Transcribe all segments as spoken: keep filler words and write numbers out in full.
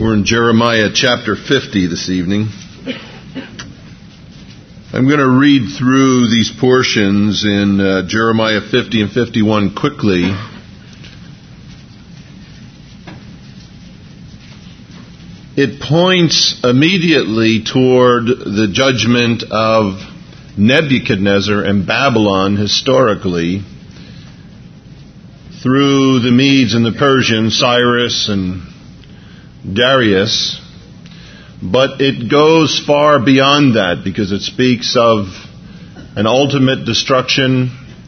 We're in Jeremiah chapter fifty this evening. I'm going to read through these portions in uh, Jeremiah fifty and fifty-one quickly. It points immediately toward the judgment of Nebuchadnezzar and Babylon historically through the Medes and the Persians, Cyrus and Darius, but it goes far beyond that because it speaks of an ultimate destruction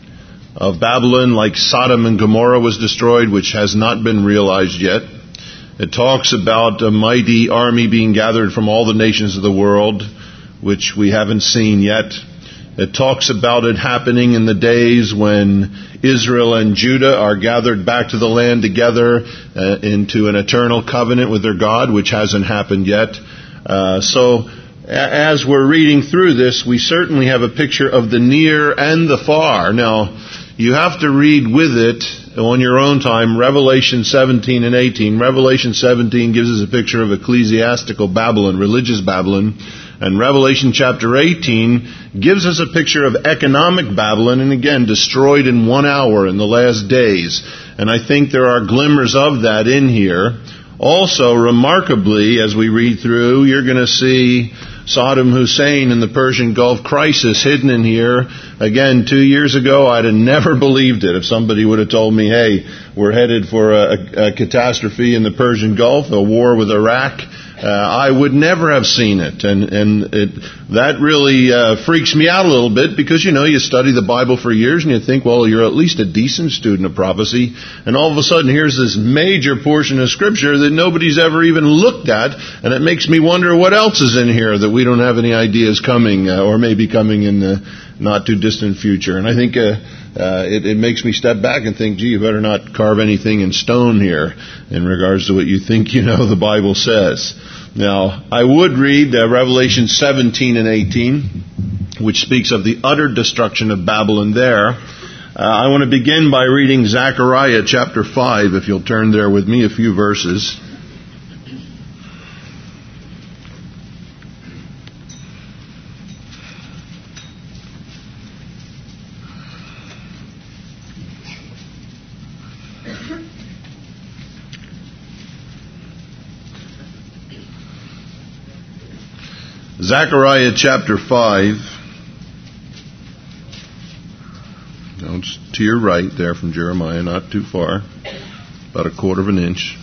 of Babylon, like Sodom and Gomorrah was destroyed, which has not been realized yet. It talks about a mighty army being gathered from all the nations of the world, which we haven't seen yet. It talks about it happening in the days when Israel and Judah are gathered back to the land together uh, into an eternal covenant with their God, which hasn't happened yet. Uh, so as we're reading through this, we certainly have a picture of the near and the far. Now, you have to read with it on your own time Revelation seventeen and eighteen. Revelation seventeen gives us a picture of ecclesiastical Babylon, religious Babylon. And Revelation chapter eighteen gives us a picture of economic Babylon, and again, destroyed in one hour in the last days. And I think there are glimmers of that in here. Also, remarkably, as we read through, you're going to see Saddam Hussein and the Persian Gulf crisis hidden in here. Again, two years ago, I'd have never believed it if somebody would have told me, hey, we're headed for a, a catastrophe in the Persian Gulf, a war with Iraq. Uh, I would never have seen it, and and it, that really uh, freaks me out a little bit because, you know, you study the Bible for years and you think, well, you're at least a decent student of prophecy, and all of a sudden here's this major portion of Scripture that nobody's ever even looked at, and it makes me wonder what else is in here that we don't have any ideas coming, uh, or maybe coming in the not too distant future. And I think uh, uh, it, it makes me step back and think, gee, you better not carve anything in stone here in regards to what you think you know the Bible says. Now, I would read uh, Revelation seventeen and eighteen, which speaks of the utter destruction of Babylon there. Uh, I want to begin by reading Zechariah chapter five, if you'll turn there with me a few verses. Zechariah chapter five, no, it's to your right there from Jeremiah, not too far, about a quarter of an inch.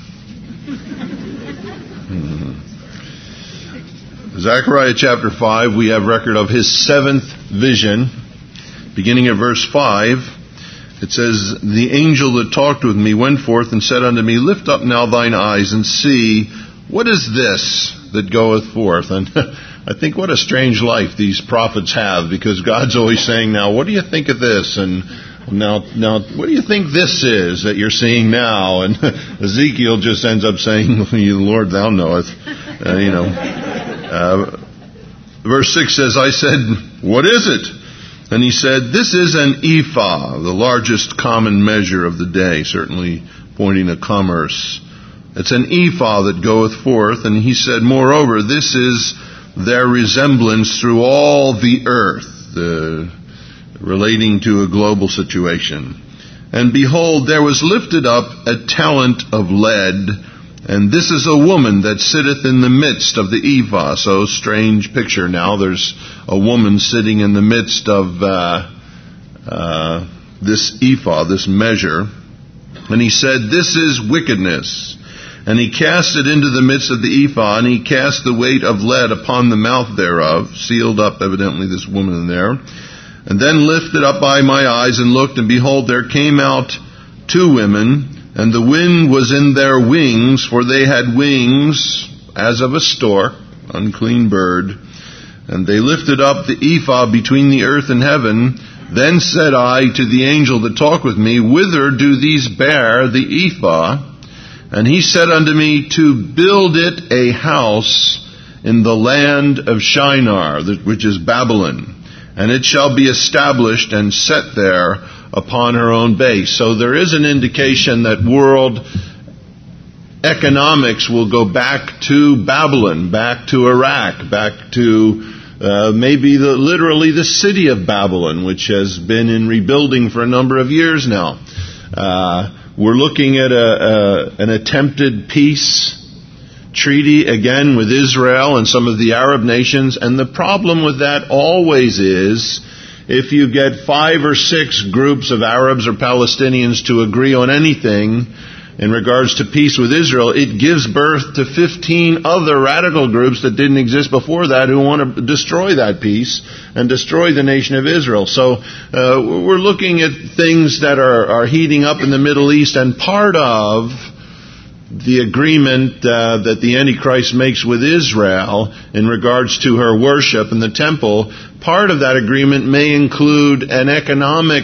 Mm-hmm. Zechariah chapter five, we have record of his seventh vision, beginning at verse five. It says, the angel that talked with me went forth and said unto me, lift up now thine eyes and see, what is this that goeth forth? And I think what a strange life these prophets have, because God's always saying, now, what do you think of this? And now, now, what do you think this is that you're seeing now? And Ezekiel just ends up saying, Lord, thou knowest. Uh, you know. Uh, verse six says, I said, what is it? And he said, this is an ephah, the largest common measure of the day, certainly pointing to commerce. It's an ephah that goeth forth. And he said, moreover, this is their resemblance through all the earth, uh, relating to a global situation. And behold, there was lifted up a talent of lead, and this is a woman that sitteth in the midst of the ephah. So, strange picture now. There's a woman sitting in the midst of uh, uh, this ephah, this measure. And he said, this is wickedness. And he cast it into the midst of the ephah, and he cast the weight of lead upon the mouth thereof, sealed up evidently this woman in there, and then lifted up by my eyes and looked, and behold, there came out two women, and the wind was in their wings, for they had wings as of a stork, unclean bird, and they lifted up the ephah between the earth and heaven. Then said I to the angel that talked with me, whither do these bear the ephah? And he said unto me, to build it a house in the land of Shinar, which is Babylon, and it shall be established and set there upon her own base. So there is an indication that world economics will go back to Babylon, back to Iraq, back to uh, maybe the, literally the city of Babylon, which has been in rebuilding for a number of years now. Uh, we're looking at a, a, an attempted peace treaty again with Israel and some of the Arab nations, and the problem with that always is if you get five or six groups of Arabs or Palestinians to agree on anything in regards to peace with Israel, it gives birth to fifteen other radical groups that didn't exist before that who want to destroy that peace and destroy the nation of Israel. So uh, we're looking at things that are, are heating up in the Middle East, and part of the agreement uh, that the Antichrist makes with Israel in regards to her worship in the temple, part of that agreement may include an economic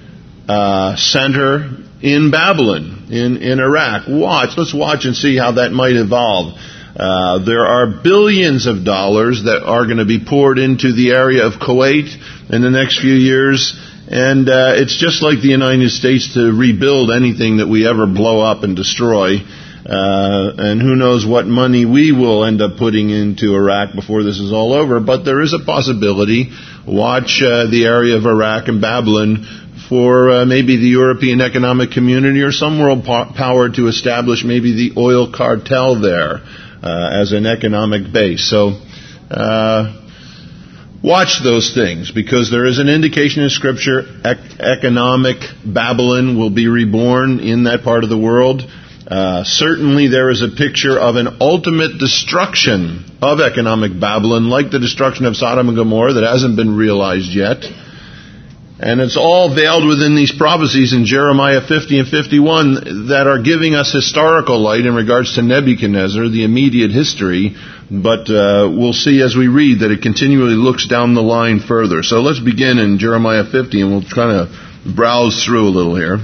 uh, center in Babylon, in, in Iraq. Watch, let's watch and see how that might evolve. Uh, there are billions of dollars that are going to be poured into the area of Kuwait in the next few years. And uh, it's just like the United States to rebuild anything that we ever blow up and destroy. Uh, and who knows what money we will end up putting into Iraq before this is all over. But there is a possibility. Watch uh, the area of Iraq and Babylon for uh, maybe the European Economic Community or some world po- power to establish maybe the oil cartel there uh, as an economic base. So uh, watch those things, because there is an indication in Scripture ec- economic Babylon will be reborn in that part of the world. Uh, certainly there is a picture of an ultimate destruction of economic Babylon, like the destruction of Sodom and Gomorrah, that hasn't been realized yet. And it's all veiled within these prophecies in Jeremiah fifty and fifty-one that are giving us historical light in regards to Nebuchadnezzar, the immediate history. But uh, we'll see as we read that it continually looks down the line further. So let's begin in Jeremiah fifty, and we'll try to browse through a little here.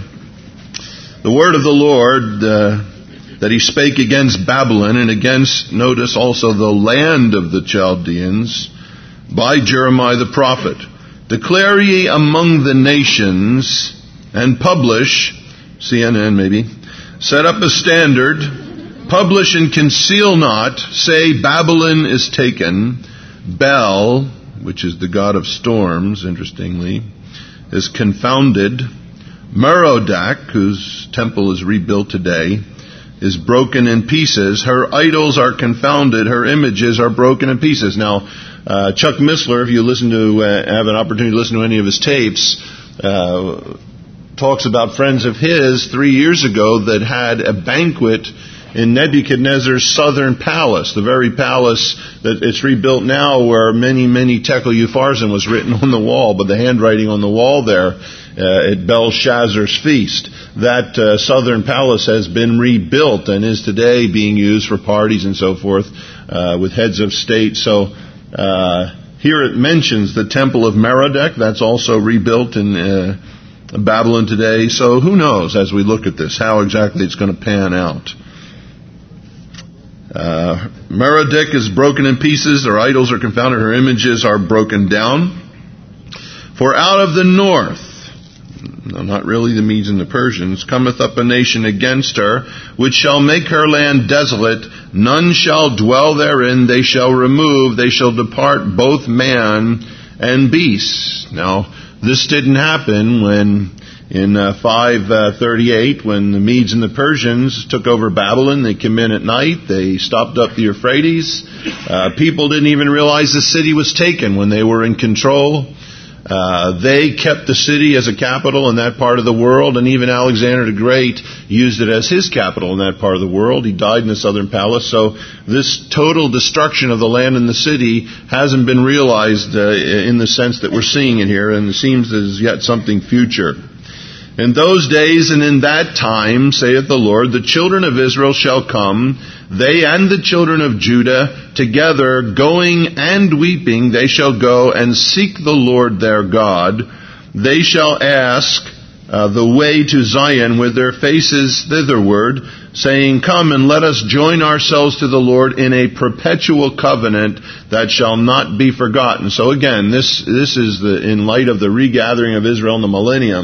The word of the Lord uh, that he spake against Babylon and against, notice also, the land of the Chaldeans by Jeremiah the prophet. Declare ye among the nations, and publish, C N N maybe, set up a standard, publish and conceal not, say Babylon is taken, Bel, which is the god of storms, interestingly, is confounded, Merodach, whose temple is rebuilt today, is broken in pieces, her idols are confounded, her images are broken in pieces. Now, Uh, Chuck Missler, if you listen to, uh, have an opportunity to listen to any of his tapes, uh, talks about friends of his three years ago that had a banquet in Nebuchadnezzar's southern palace, the very palace that it's rebuilt now, where many, many Tekel Upharsin was written on the wall, but the handwriting on the wall there uh, at Belshazzar's feast. That uh, southern palace has been rebuilt and is today being used for parties and so forth uh, with heads of state. So Uh, here it mentions the temple of Merodach. That's also rebuilt in uh, Babylon today. So who knows, as we look at this, how exactly it's going to pan out. Uh, Merodach is broken in pieces. Her idols are confounded. Her images are broken down. For out of the north, no, not really the Medes and the Persians, cometh up a nation against her, which shall make her land desolate. None shall dwell therein. They shall remove. They shall depart both man and beast. Now, this didn't happen when in uh, five thirty-eight, when the Medes and the Persians took over Babylon. They came in at night. They stopped up the Euphrates. Uh, people didn't even realize the city was taken when they were in control. Uh, they kept the city as a capital in that part of the world, and even Alexander the Great used it as his capital in that part of the world. He died in the southern palace. So this total destruction of the land and the city hasn't been realized uh, in the sense that we're seeing it here, and it seems there's yet something future. In those days and in that time, saith the Lord, the children of Israel shall come, they and the children of Judah together, going and weeping, they shall go and seek the Lord their God. They shall ask uh, the way to Zion with their faces thitherward, saying, come and let us join ourselves to the Lord in a perpetual covenant that shall not be forgotten. So again, this this is the in light of the regathering of Israel in the millennium.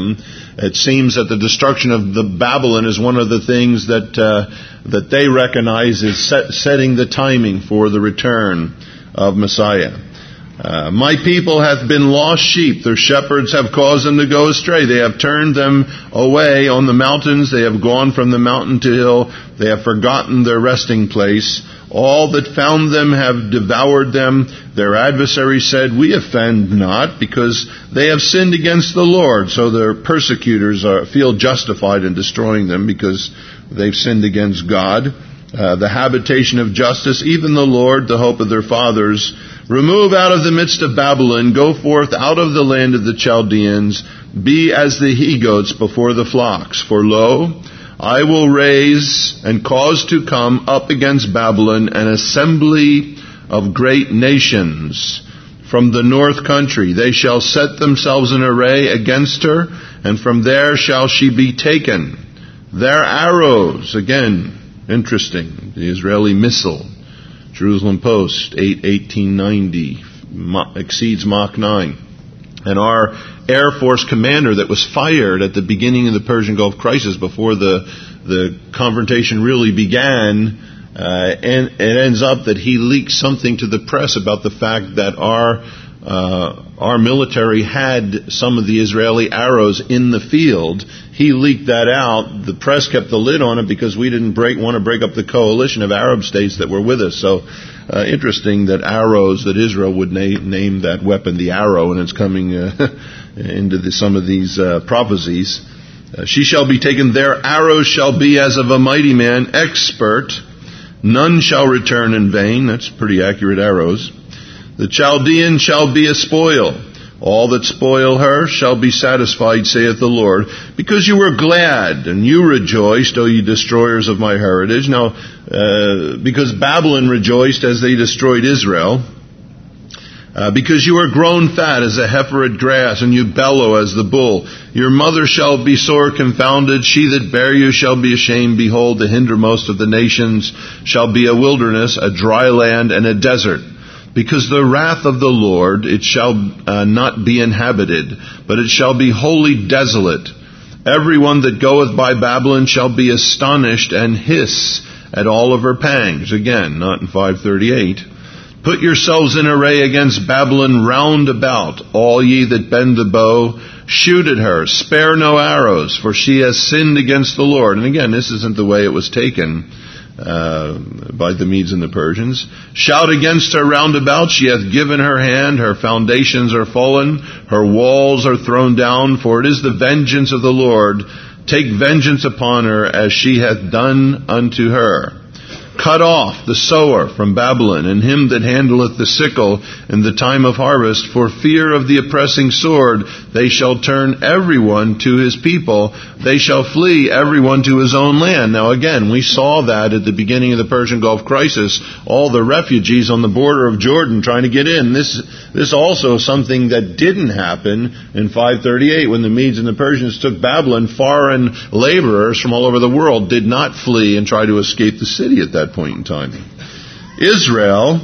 it seems that the destruction of the Babylon is one of the things that uh, that they recognize is set, setting the timing for the return of Messiah. Uh, my people hath been lost sheep. Their shepherds have caused them to go astray. They have turned them away on the mountains. They have gone from the mountain to hill. They have forgotten their resting place. All that found them have devoured them. Their adversaries said, we offend not, because they have sinned against the Lord. So their persecutors are, feel justified in destroying them because they've sinned against God. Uh, the habitation of justice, even the Lord, the hope of their fathers. Remove out of the midst of Babylon, go forth out of the land of the Chaldeans, be as the he-goats before the flocks. For lo, I will raise and cause to come up against Babylon an assembly of great nations from the north country. They shall set themselves in array against her, and from there shall she be taken. Their arrows, again, interesting, the Israeli missile, Jerusalem Post, eight eighteen ninety, exceeds Mach nine. And our Air Force commander that was fired at the beginning of the Persian Gulf crisis before the the confrontation really began, uh, and it ends up that he leaked something to the press about the fact that our uh, our military had some of the Israeli arrows in the field. He leaked that out. The press kept the lid on it because we didn't break want to break up the coalition of Arab states that were with us. So uh, interesting that arrows, that Israel would na- name that weapon the arrow, and it's coming uh, into the, some of these uh, prophecies. Uh, she shall be taken, their arrows shall be as of a mighty man, expert. None shall return in vain. That's pretty accurate arrows. The Chaldean shall be a spoil. All that spoil her shall be satisfied, saith the Lord, because you were glad and you rejoiced, O ye destroyers of my heritage. Now, uh, because Babylon rejoiced as they destroyed Israel, uh, because you are grown fat as a heifer at grass, and you bellow as the bull. Your mother shall be sore confounded. She that bare you shall be ashamed. Behold, the hindermost of the nations shall be a wilderness, a dry land, and a desert. Because the wrath of the Lord, it shall uh, not be inhabited, but it shall be wholly desolate. Everyone that goeth by Babylon shall be astonished and hiss at all of her pangs. Again, not in five thirty-eight. Put yourselves in array against Babylon round about, all ye that bend the bow. Shoot at her, spare no arrows, for she has sinned against the Lord. And again, this isn't the way it was taken Uh, by the Medes and the Persians. Shout against her round about. She hath given her hand. Her foundations are fallen. Her walls are thrown down. For it is the vengeance of the Lord. Take vengeance upon her as she hath done unto her. Cut off the sower from Babylon, and him that handleth the sickle in the time of harvest. For fear of the oppressing sword, they shall turn everyone to his people. They shall flee everyone to his own land. Now again, we saw that at the beginning of the Persian Gulf crisis, all the refugees on the border of Jordan trying to get in. This this also something that didn't happen in five thirty-eight when the Medes and the Persians took Babylon. Foreign laborers from all over the world did not flee and try to escape the city at that point in time. Israel,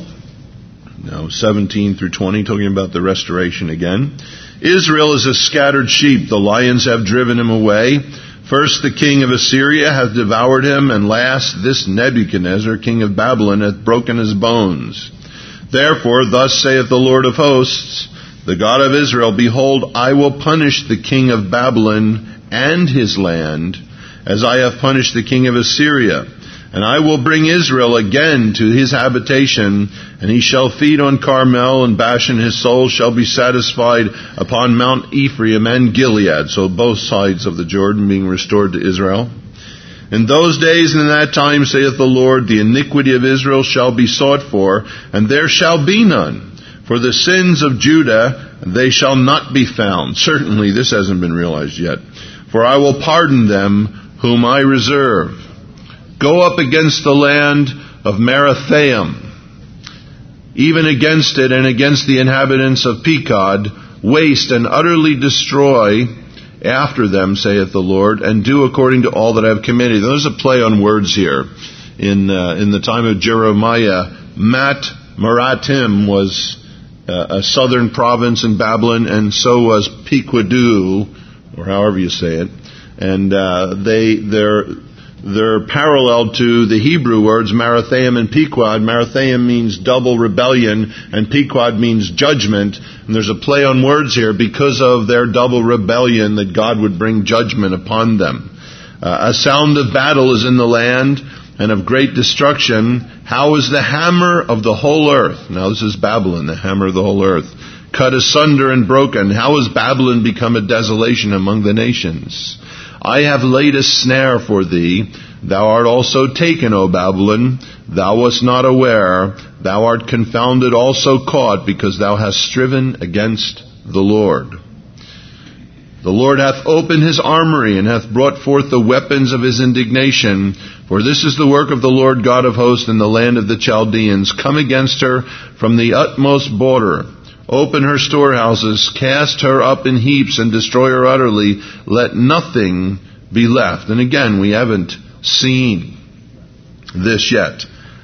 now seventeen through twenty, talking about the restoration again. Israel is a scattered sheep. The lions have driven him away. First the king of Assyria hath devoured him, and last this Nebuchadnezzar, king of Babylon, hath broken his bones. Therefore, thus saith the Lord of hosts, the God of Israel, behold, I will punish the king of Babylon and his land, as I have punished the king of Assyria. And I will bring Israel again to his habitation, and he shall feed on Carmel and Bashan. His soul shall be satisfied upon Mount Ephraim and Gilead. So both sides of the Jordan being restored to Israel. In those days and in that time, saith the Lord, the iniquity of Israel shall be sought for, and there shall be none. For the sins of Judah, they shall not be found. Certainly this hasn't been realized yet. For I will pardon them whom I reserve. Go up against the land of Merathaim, even against it and against the inhabitants of Pekod, waste and utterly destroy after them, saith the Lord, and do according to all that I have commanded. There's a play on words here. In uh, in the time of Jeremiah, Mat Meratim was uh, a southern province in Babylon, and so was Pequoddu, or however you say it. And uh, they, they're, they're parallel to the Hebrew words Marathaim and Pequod. Marathaim means double rebellion, and Pequod means judgment. And there's a play on words here because of their double rebellion that God would bring judgment upon them. Uh, a sound of battle is in the land, and of great destruction. How is the hammer of the whole earth? Now this is Babylon, the hammer of the whole earth. Cut asunder and broken. How has Babylon become a desolation among the nations? I have laid a snare for thee. Thou art also taken, O Babylon. Thou wast not aware. Thou art confounded, also caught, because thou hast striven against the Lord. The Lord hath opened his armory, and hath brought forth the weapons of his indignation. For this is the work of the Lord God of hosts in the land of the Chaldeans. Come against her from the utmost border. Open her storehouses, cast her up in heaps, and destroy her utterly. Let nothing be left. And again, we haven't seen this yet.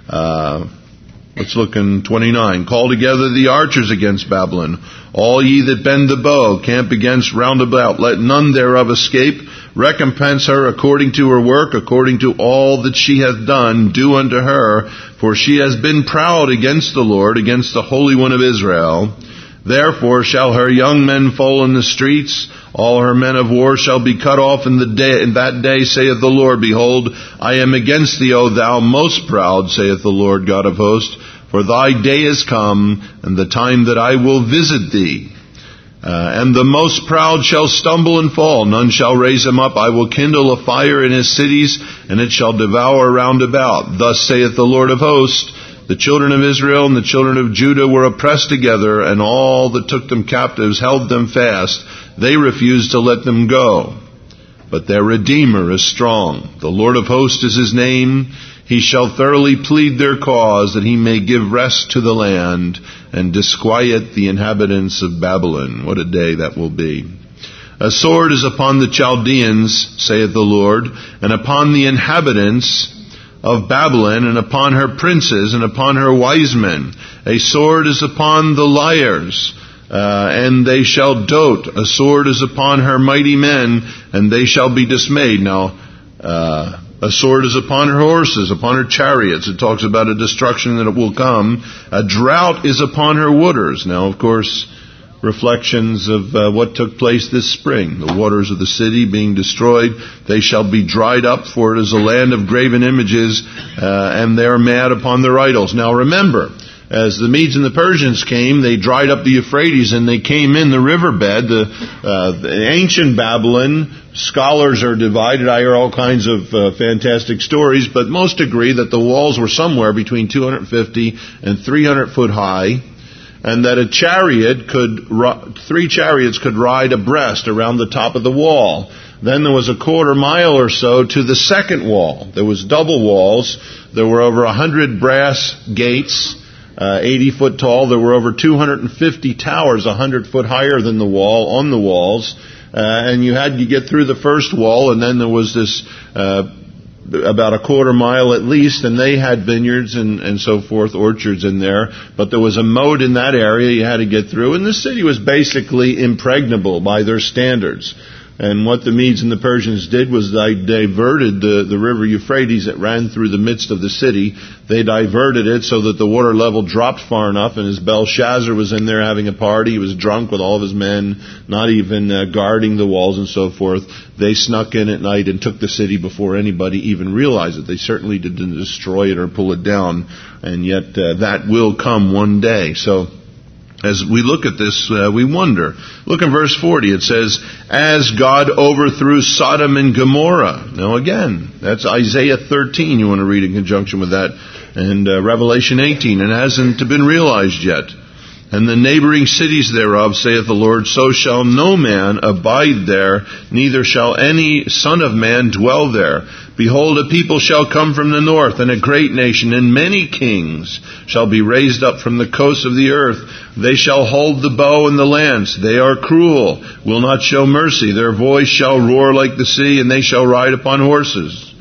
Uh, let's look in twenty-nine. Call together the archers against Babylon. All ye that bend the bow, camp against round about. Let none thereof escape. Recompense her according to her work, according to all that she hath done. Do unto her, for she has been proud against the Lord, against the Holy One of Israel. Therefore shall her young men fall in the streets. All her men of war shall be cut off in the day. In that day, saith the Lord, behold, I am against thee, O thou most proud, saith the Lord God of hosts. For thy day is come, and the time that I will visit thee. Uh, and the most proud shall stumble and fall. None shall raise him up. I will kindle a fire in his cities, and it shall devour round about. Thus saith the Lord of hosts. The children of Israel and the children of Judah were oppressed together, and all that took them captives held them fast. They refused to let them go. But their Redeemer is strong. The Lord of hosts is his name. He shall thoroughly plead their cause, that he may give rest to the land and disquiet the inhabitants of Babylon. What a day that will be. A sword is upon the Chaldeans, saith the Lord, and upon the inhabitants of Babylon, and upon her princes, and upon her wise men. A sword is upon the liars, uh, and they shall dote. A sword is upon her mighty men, and they shall be dismayed. Now, uh, a sword is upon her horses, upon her chariots. It talks about a destruction that will come. A drought is upon her waters. Now, of course, reflections of uh, what took place this spring. The waters of the city being destroyed. They shall be dried up, for it is a land of graven images, uh, and they are mad upon their idols. Now remember, as the Medes and the Persians came, they dried up the Euphrates, and they came in the riverbed. The, uh, the ancient Babylon, scholars are divided. I hear all kinds of uh, fantastic stories, but most agree that the walls were somewhere between two hundred fifty and three hundred foot high, and that a chariot could, three chariots could ride abreast around the top of the wall. Then there was a quarter mile or so to the second wall. There was double walls. There were over a hundred brass gates, uh, eighty foot tall. There were over two hundred fifty towers, a hundred foot higher than the wall, on the walls. Uh, and you had to get through the first wall, and then there was this, uh, about a quarter mile at least, and they had vineyards and, and so forth, orchards in there. But there was a moat in that area you had to get through, and the city was basically impregnable by their standards. And what the Medes and the Persians did was they diverted the, the river Euphrates that ran through the midst of the city. They diverted it so that the water level dropped far enough, and as Belshazzar was in there having a party, he was drunk with all of his men, not even uh, guarding the walls and so forth. They snuck in at night and took the city before anybody even realized it. They certainly didn't destroy it or pull it down, and yet uh, that will come one day. So as we look at this, uh, we wonder. Look in verse forty. It says, as God overthrew Sodom and Gomorrah. Now again, that's Isaiah thirteen you want to read in conjunction with that. And uh, Revelation eighteen. And hasn't been realized yet. And the neighboring cities thereof, saith the Lord, so shall no man abide there, neither shall any son of man dwell there. Behold, a people shall come from the north, and a great nation, and many kings shall be raised up from the coasts of the earth. They shall hold the bow and the lance. They are cruel, will not show mercy. Their voice shall roar like the sea, and they shall ride upon horses.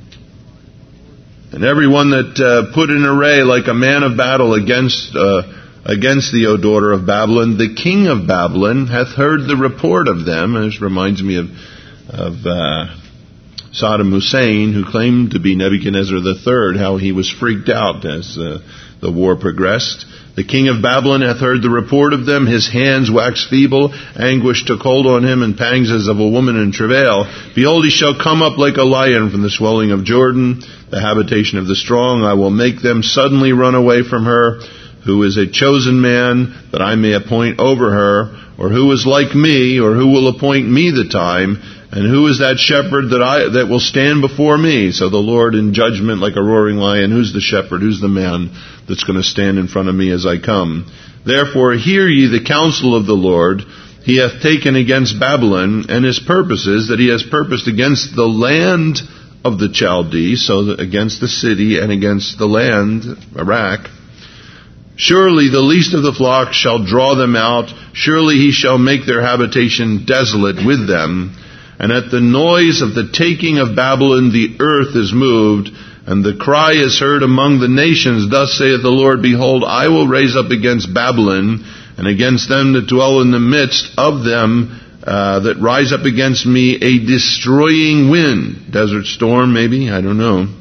And every one that uh, put in array like a man of battle against uh, against thee, O daughter of Babylon. The king of Babylon hath heard the report of them. And this reminds me of, of uh, Saddam Hussein, who claimed to be Nebuchadnezzar the third, how he was freaked out as uh, the war progressed. The king of Babylon hath heard the report of them. His hands waxed feeble. Anguish took hold on him, and pangs as of a woman in travail. Behold, he shall come up like a lion from the swelling of Jordan, the habitation of the strong. I will make them suddenly run away from her, who is a chosen man, that I may appoint over her, or who is like me, or who will appoint me the time, and who is that shepherd that I that will stand before me? So the Lord in judgment like a roaring lion, who's the shepherd, who's the man that's going to stand in front of me as I come? Therefore hear ye the counsel of the Lord. He hath taken against Babylon, and his purposes, that he has purposed against the land of the Chaldees, so against the city and against the land, Iraq. Surely the least of the flock shall draw them out. Surely he shall make their habitation desolate with them. And at the noise of the taking of Babylon, the earth is moved, and the cry is heard among the nations. Thus saith the Lord, Behold, I will raise up against Babylon, and against them that dwell in the midst of them, uh, that rise up against me, a destroying wind. Desert storm, maybe? I don't know.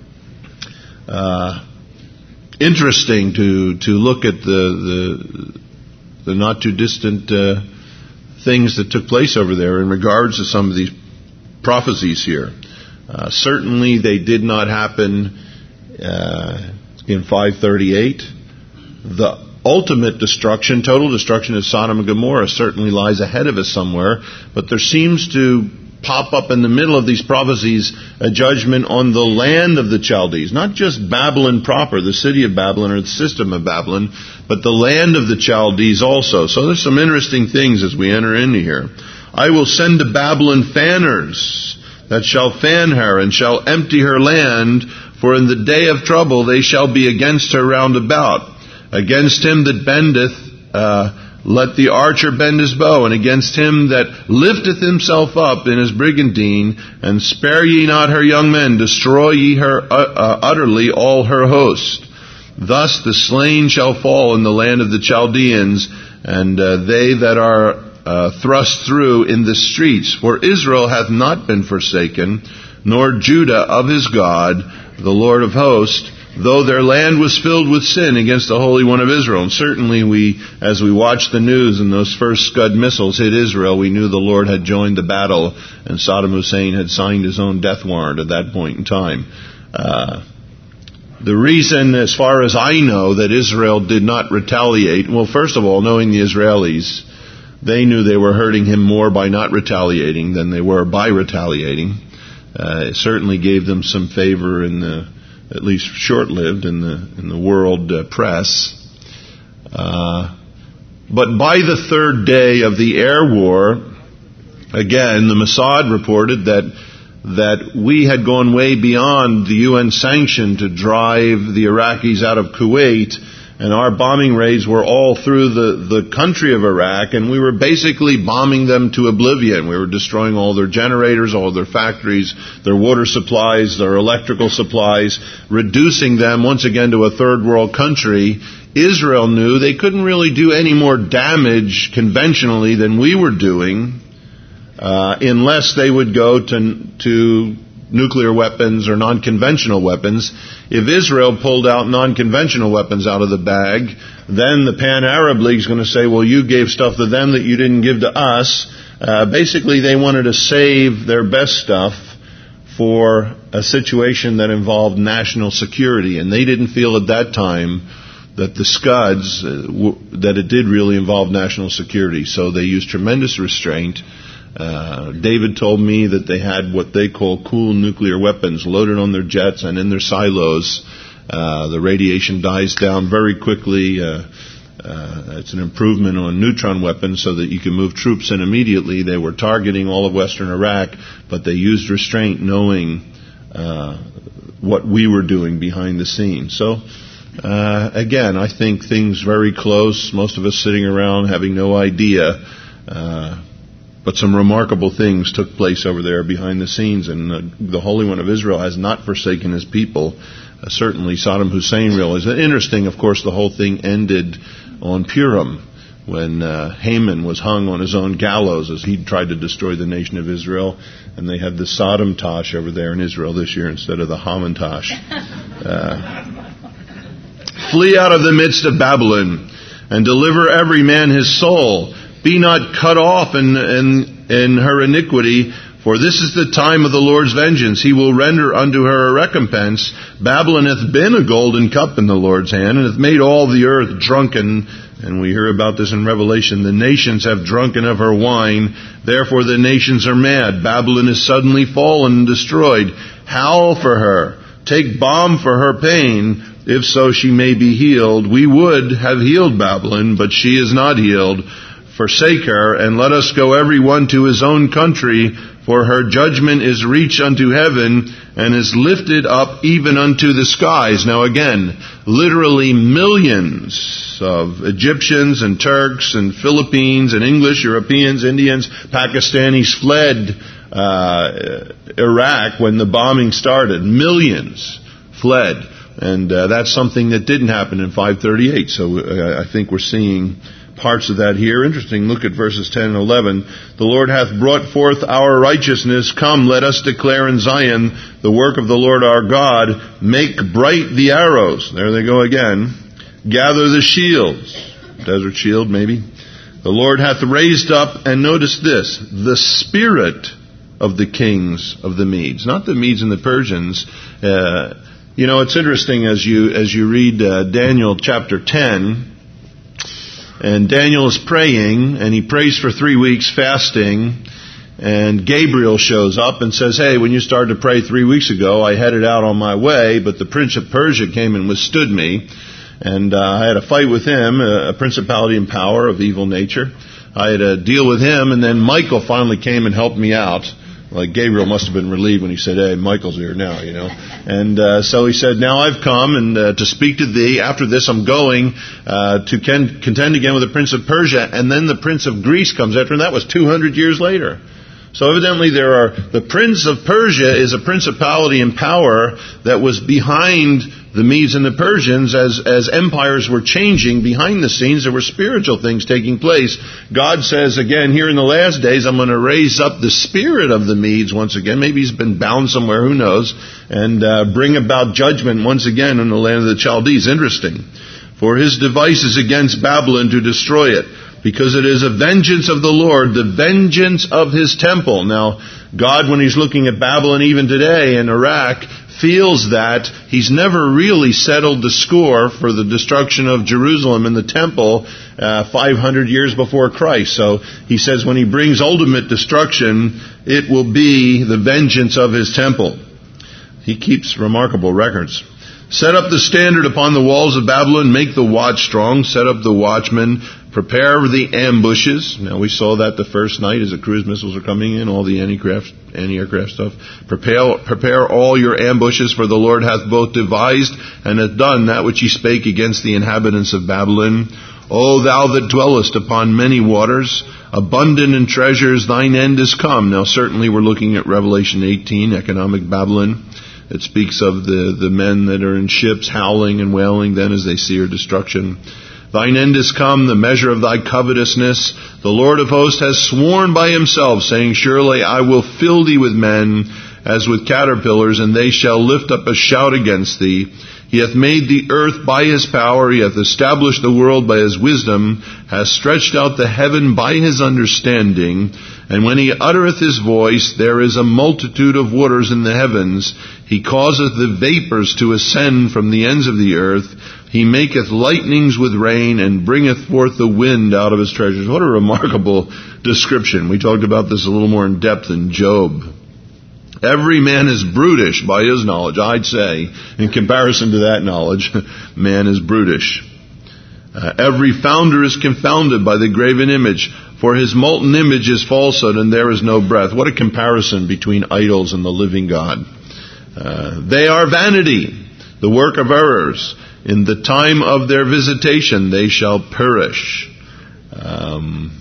Uh, interesting to, to look at the, the, the not too distant, uh, things that took place over there in regards to some of these prophecies here. Uh, certainly they did not happen uh, in five thirty-eight. The ultimate destruction, total destruction of Sodom and Gomorrah certainly lies ahead of us somewhere, but there seems to pop up in the middle of these prophecies a judgment on the land of the Chaldees, not just Babylon proper, the city of Babylon or the system of Babylon, but the land of the Chaldees also. So there's some interesting things as we enter into here. I will send to Babylon fanners that shall fan her and shall empty her land, for in the day of trouble they shall be against her round about. Against him that bendeth, uh, let the archer bend his bow, and against him that lifteth himself up in his brigandine, and spare ye not her young men, destroy ye her uh, uh, utterly all her host. Thus the slain shall fall in the land of the Chaldeans, and uh, they that are uh, thrust through in the streets. For Israel hath not been forsaken, nor Judah of his God, the Lord of hosts, though their land was filled with sin against the Holy One of Israel. And certainly we, as we watched the news and those first Scud missiles hit Israel, we knew the Lord had joined the battle, and Saddam Hussein had signed his own death warrant at that point in time. Uh, the reason, as far as I know, that Israel did not retaliate, well, first of all, knowing the Israelis, they knew they were hurting him more by not retaliating than they were by retaliating. Uh, it certainly gave them some favor in the at least short-lived in the in the world uh, press. Uh, but by the third day of the air war, again, the Mossad reported that that we had gone way beyond the U N sanction to drive the Iraqis out of Kuwait, and our bombing raids were all through the, the country of Iraq, and we were basically bombing them to oblivion. We were destroying all their generators, all their factories, their water supplies, their electrical supplies, reducing them once again to a third world country. Israel knew they couldn't really do any more damage conventionally than we were doing, uh, unless they would go to to nuclear weapons or non-conventional weapons. If Israel pulled out non-conventional weapons out of the bag, then the Pan-Arab League is going to say, well, you gave stuff to them that you didn't give to us. Uh, basically, they wanted to save their best stuff for a situation that involved national security, and they didn't feel at that time that the Scuds, uh, w- that it did really involve national security. So they used tremendous restraint. Uh, David told me that they had what they call cool nuclear weapons loaded on their jets and in their silos. Uh, the radiation dies down very quickly. Uh, uh, it's an improvement on neutron weapons so that you can move troops in immediately. They were targeting all of western Iraq, but they used restraint knowing uh, what we were doing behind the scenes. So, uh, again, I think things very close, most of us sitting around having no idea. Uh, But some remarkable things took place over there behind the scenes, and uh, the Holy One of Israel has not forsaken his people. Uh, certainly Saddam Hussein realized. Interesting, of course, the whole thing ended on Purim, when uh, Haman was hung on his own gallows as he tried to destroy the nation of Israel. And they had the Sodom Tosh over there in Israel this year instead of the Hamantash. Uh, Flee out of the midst of Babylon, and deliver every man his soul. Be not cut off in, in, in her iniquity, for this is the time of the Lord's vengeance. He will render unto her a recompense. Babylon hath been a golden cup in the Lord's hand, and hath made all the earth drunken. And we hear about this in Revelation. The nations have drunken of her wine. Therefore the nations are mad. Babylon is suddenly fallen and destroyed. Howl for her. Take balm for her pain. If so, she may be healed. We would have healed Babylon, but she is not healed. Forsake her, and let us go every one to his own country, for her judgment is reached unto heaven, and is lifted up even unto the skies. Now again, literally millions of Egyptians and Turks and Philippines and English, Europeans, Indians, Pakistanis fled uh, Iraq when the bombing started. Millions fled. And uh, that's something that didn't happen in five thirty-eight. So uh, I think we're seeing parts of that here. Interesting. Look at verses ten and eleven. The Lord hath brought forth our righteousness. Come, let us declare in Zion the work of the Lord our God. Make bright the arrows. There they go again. Gather the shields. Desert shield, maybe. The Lord hath raised up, and notice this, the spirit of the kings of the Medes. Not the Medes and the Persians. Uh, You know, it's interesting as you as you read uh, Daniel chapter ten, and Daniel is praying, and he prays for three weeks fasting, and Gabriel shows up and says, hey, when you started to pray three weeks ago, I headed out on my way, but the prince of Persia came and withstood me, and uh, I had a fight with him, a, a principality and power of evil nature. I had a deal with him, and then Michael finally came and helped me out. Like Gabriel must have been relieved when he said, hey, Michael's here now, you know. And uh, so he said, now I've come and uh, to speak to thee. After this I'm going uh, to ken- contend again with the prince of Persia. And then the prince of Greece comes after, and that was two hundred years later. So evidently there are, the prince of Persia is a principality and power that was behind the Medes and the Persians as, as empires were changing behind the scenes. There were spiritual things taking place. God says again, here in the last days, I'm going to raise up the spirit of the Medes once again. Maybe he's been bound somewhere, who knows, and uh, bring about judgment once again in the land of the Chaldees. Interesting. For his device is against Babylon to destroy it, because it is a vengeance of the Lord, the vengeance of his temple. Now, God, when he's looking at Babylon even today in Iraq, feels that he's never really settled the score for the destruction of Jerusalem and the temple uh, five hundred years before Christ. So he says when he brings ultimate destruction, it will be the vengeance of his temple. He keeps remarkable records. Set up the standard upon the walls of Babylon, make the watch strong, set up the watchmen, prepare the ambushes. Now we saw that the first night as the cruise missiles are coming in, all the anti-aircraft, anti-aircraft stuff. Prepare, prepare all your ambushes, for the Lord hath both devised and hath done that which he spake against the inhabitants of Babylon. O thou that dwellest upon many waters, abundant in treasures, thine end is come. Now certainly we're looking at Revelation eighteen, economic Babylon. It speaks of the, the men that are in ships howling and wailing then as they see her destruction. Thine end is come, the measure of thy covetousness. The Lord of hosts has sworn by himself, saying, surely I will fill thee with men as with caterpillars, and they shall lift up a shout against thee. He hath made the earth by his power, he hath established the world by his wisdom, hath stretched out the heaven by his understanding. And when he uttereth his voice, there is a multitude of waters in the heavens. He causeth the vapors to ascend from the ends of the earth. He maketh lightnings with rain, and bringeth forth the wind out of his treasures. What a remarkable description. We talked about this a little more in depth in Job. Every man is brutish by his knowledge, I'd say. In comparison to that knowledge, man is brutish. Uh, every founder is confounded by the graven image, for his molten image is falsehood, and there is no breath. What a comparison between idols and the living God. Uh, they are vanity, the work of errors. In the time of their visitation they shall perish. Um,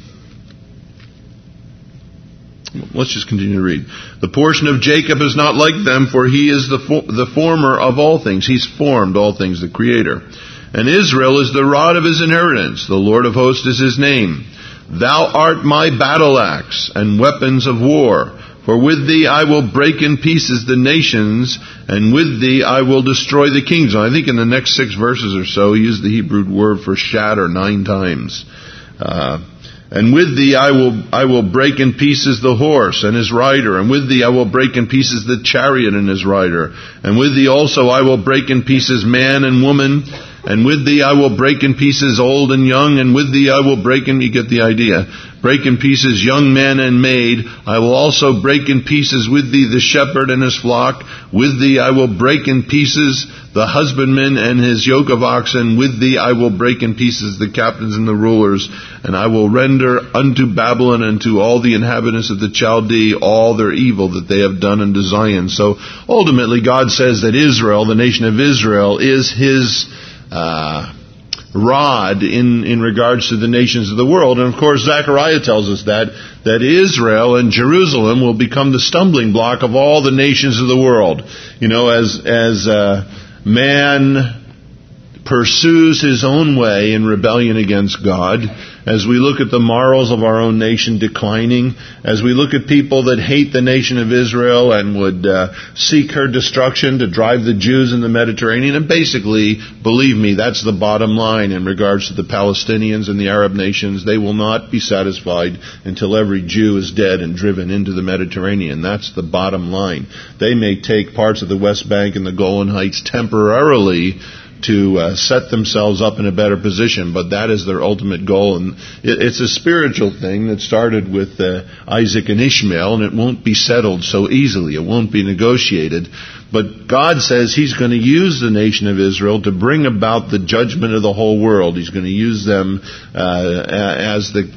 let's just continue to read. The portion of Jacob is not like them, for he is the, for, the former of all things. He's formed all things, the Creator. And Israel is the rod of his inheritance. The Lord of hosts is his name. Thou art my battle axe and weapons of war. For with thee I will break in pieces the nations, and with thee I will destroy the kings. And I think in the next six verses or so, he used the Hebrew word for shatter nine times. Uh, and with thee I will I will break in pieces the horse and his rider, and with thee I will break in pieces the chariot and his rider, and with thee also I will break in pieces man and woman, and with thee I will break in pieces old and young, and with thee I will break in, you get the idea, break in pieces young man and maid. I will also break in pieces with thee the shepherd and his flock. With thee I will break in pieces the husbandman and his yoke of oxen. With thee I will break in pieces the captains and the rulers. And I will render unto Babylon and to all the inhabitants of the Chaldee all their evil that they have done unto Zion. So ultimately God says that Israel, the nation of Israel, is his uh rod in, in regards to the nations of the world. And of course Zechariah tells us that, that Israel and Jerusalem will become the stumbling block of all the nations of the world. You know, as, as uh, man pursues his own way in rebellion against God, as we look at the morals of our own nation declining, as we look at people that hate the nation of Israel and would uh, seek her destruction to drive the Jews in the Mediterranean, and basically, believe me, that's the bottom line in regards to the Palestinians and the Arab nations. They will not be satisfied until every Jew is dead and driven into the Mediterranean. That's the bottom line. They may take parts of the West Bank and the Golan Heights temporarily to uh, set themselves up in a better position, but that is their ultimate goal. And it, it's a spiritual thing that started with uh, Isaac and Ishmael, and it won't be settled so easily. It won't be negotiated. But God says He's going to use the nation of Israel to bring about the judgment of the whole world. He's going to use them uh, as the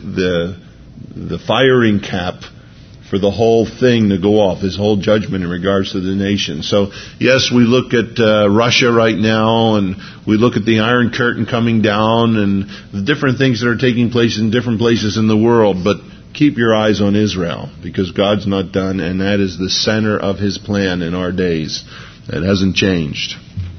the the firing cap for the whole thing to go off, His whole judgment in regards to the nation. So, yes, we look at uh, Russia right now, and we look at the Iron Curtain coming down, and the different things that are taking place in different places in the world, but keep your eyes on Israel, because God's not done, and that is the center of His plan in our days. It hasn't changed.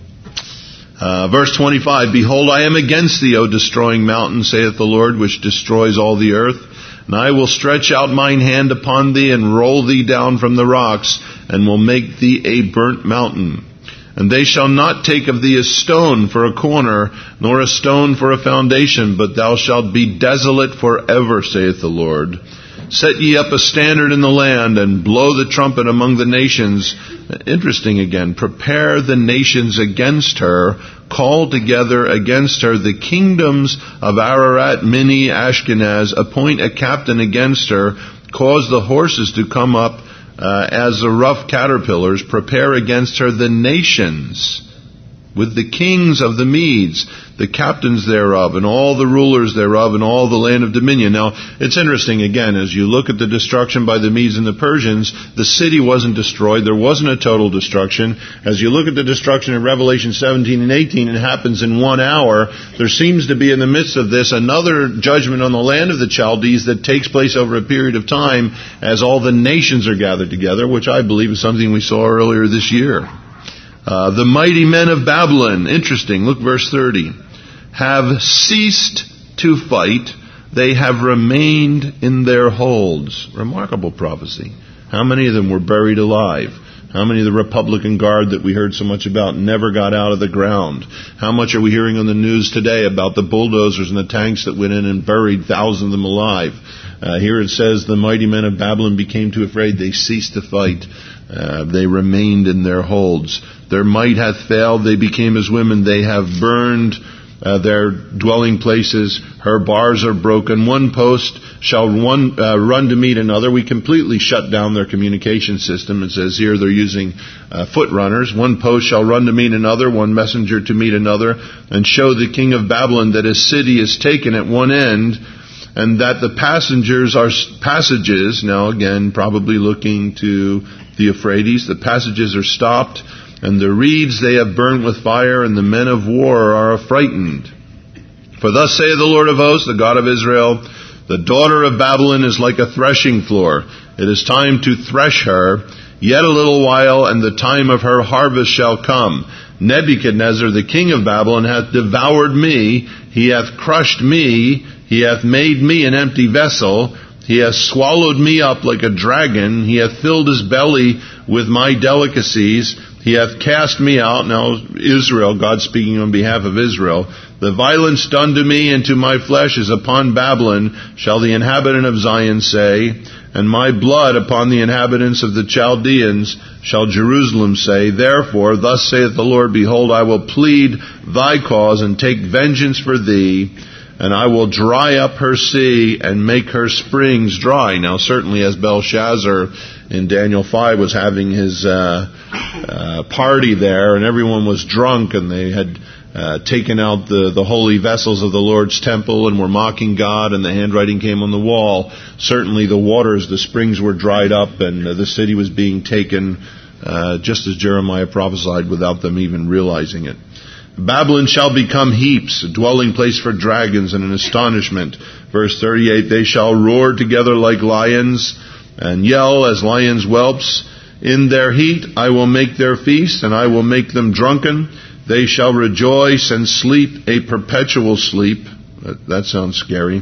Uh, verse twenty-five, Behold, I am against thee, O destroying mountain, saith the Lord, which destroys all the earth. And I will stretch out mine hand upon thee, and roll thee down from the rocks, and will make thee a burnt mountain. And they shall not take of thee a stone for a corner, nor a stone for a foundation, but thou shalt be desolate forever, saith the Lord. Set ye up a standard in the land, and blow the trumpet among the nations. Interesting again. Prepare the nations against her. Call together against her the kingdoms of Ararat, Mini, Ashkenaz. Appoint a captain against her. Cause the horses to come up uh, as the rough caterpillars. Prepare against her the nations with the kings of the Medes, the captains thereof, and all the rulers thereof, and all the land of dominion. Now, it's interesting, again, as you look at the destruction by the Medes and the Persians, the city wasn't destroyed. There wasn't a total destruction. As you look at the destruction in Revelation seventeen and eighteen, it happens in one hour. There seems to be in the midst of this another judgment on the land of the Chaldees that takes place over a period of time as all the nations are gathered together, which I believe is something we saw earlier this year. Uh, the mighty men of Babylon, interesting, look verse thirty, have ceased to fight, they have remained in their holds. Remarkable prophecy. How many of them were buried alive? How many of the Republican Guard that we heard so much about never got out of the ground? How much are we hearing on the news today about the bulldozers and the tanks that went in and buried thousands of them alive? Uh, here it says, the mighty men of Babylon became too afraid, they ceased to fight. Uh, they remained in their holds. Their might hath failed, they became as women. They have burned uh, their dwelling places. Her bars are broken. One post shall one, uh, run to meet another. We completely shut down their communication system. It says here they're using uh, foot runners. One post shall run to meet another, one messenger to meet another, and show the king of Babylon that his city is taken at one end, and that the passengers are passages, now again probably looking to the Euphrates, the passages are stopped, and the reeds they have burnt with fire, and the men of war are affrighted. For thus saith the Lord of hosts, the God of Israel, the daughter of Babylon is like a threshing floor. It is time to thresh her. Yet a little while, and the time of her harvest shall come. Nebuchadnezzar, the king of Babylon, hath devoured me. He hath crushed me. He hath made me an empty vessel. He hath swallowed me up like a dragon. He hath filled his belly with my delicacies. He hath cast me out. Now Israel, God speaking on behalf of Israel. The violence done to me and to my flesh is upon Babylon, shall the inhabitant of Zion say, and my blood upon the inhabitants of the Chaldeans, shall Jerusalem say. Therefore, thus saith the Lord, behold, I will plead thy cause and take vengeance for thee, and I will dry up her sea and make her springs dry. Now certainly as Belshazzar in Daniel five was having his uh, uh, party there, and everyone was drunk, and they had uh, taken out the, the holy vessels of the Lord's temple and were mocking God, and the handwriting came on the wall. Certainly the waters, the springs were dried up, and uh, the city was being taken uh, just as Jeremiah prophesied without them even realizing it. Babylon shall become heaps, a dwelling place for dragons and an astonishment. Verse thirty-eight, they shall roar together like lions and yell as lions' whelps. In their heat I will make their feast, and I will make them drunken. They shall rejoice and sleep a perpetual sleep. That, that sounds scary.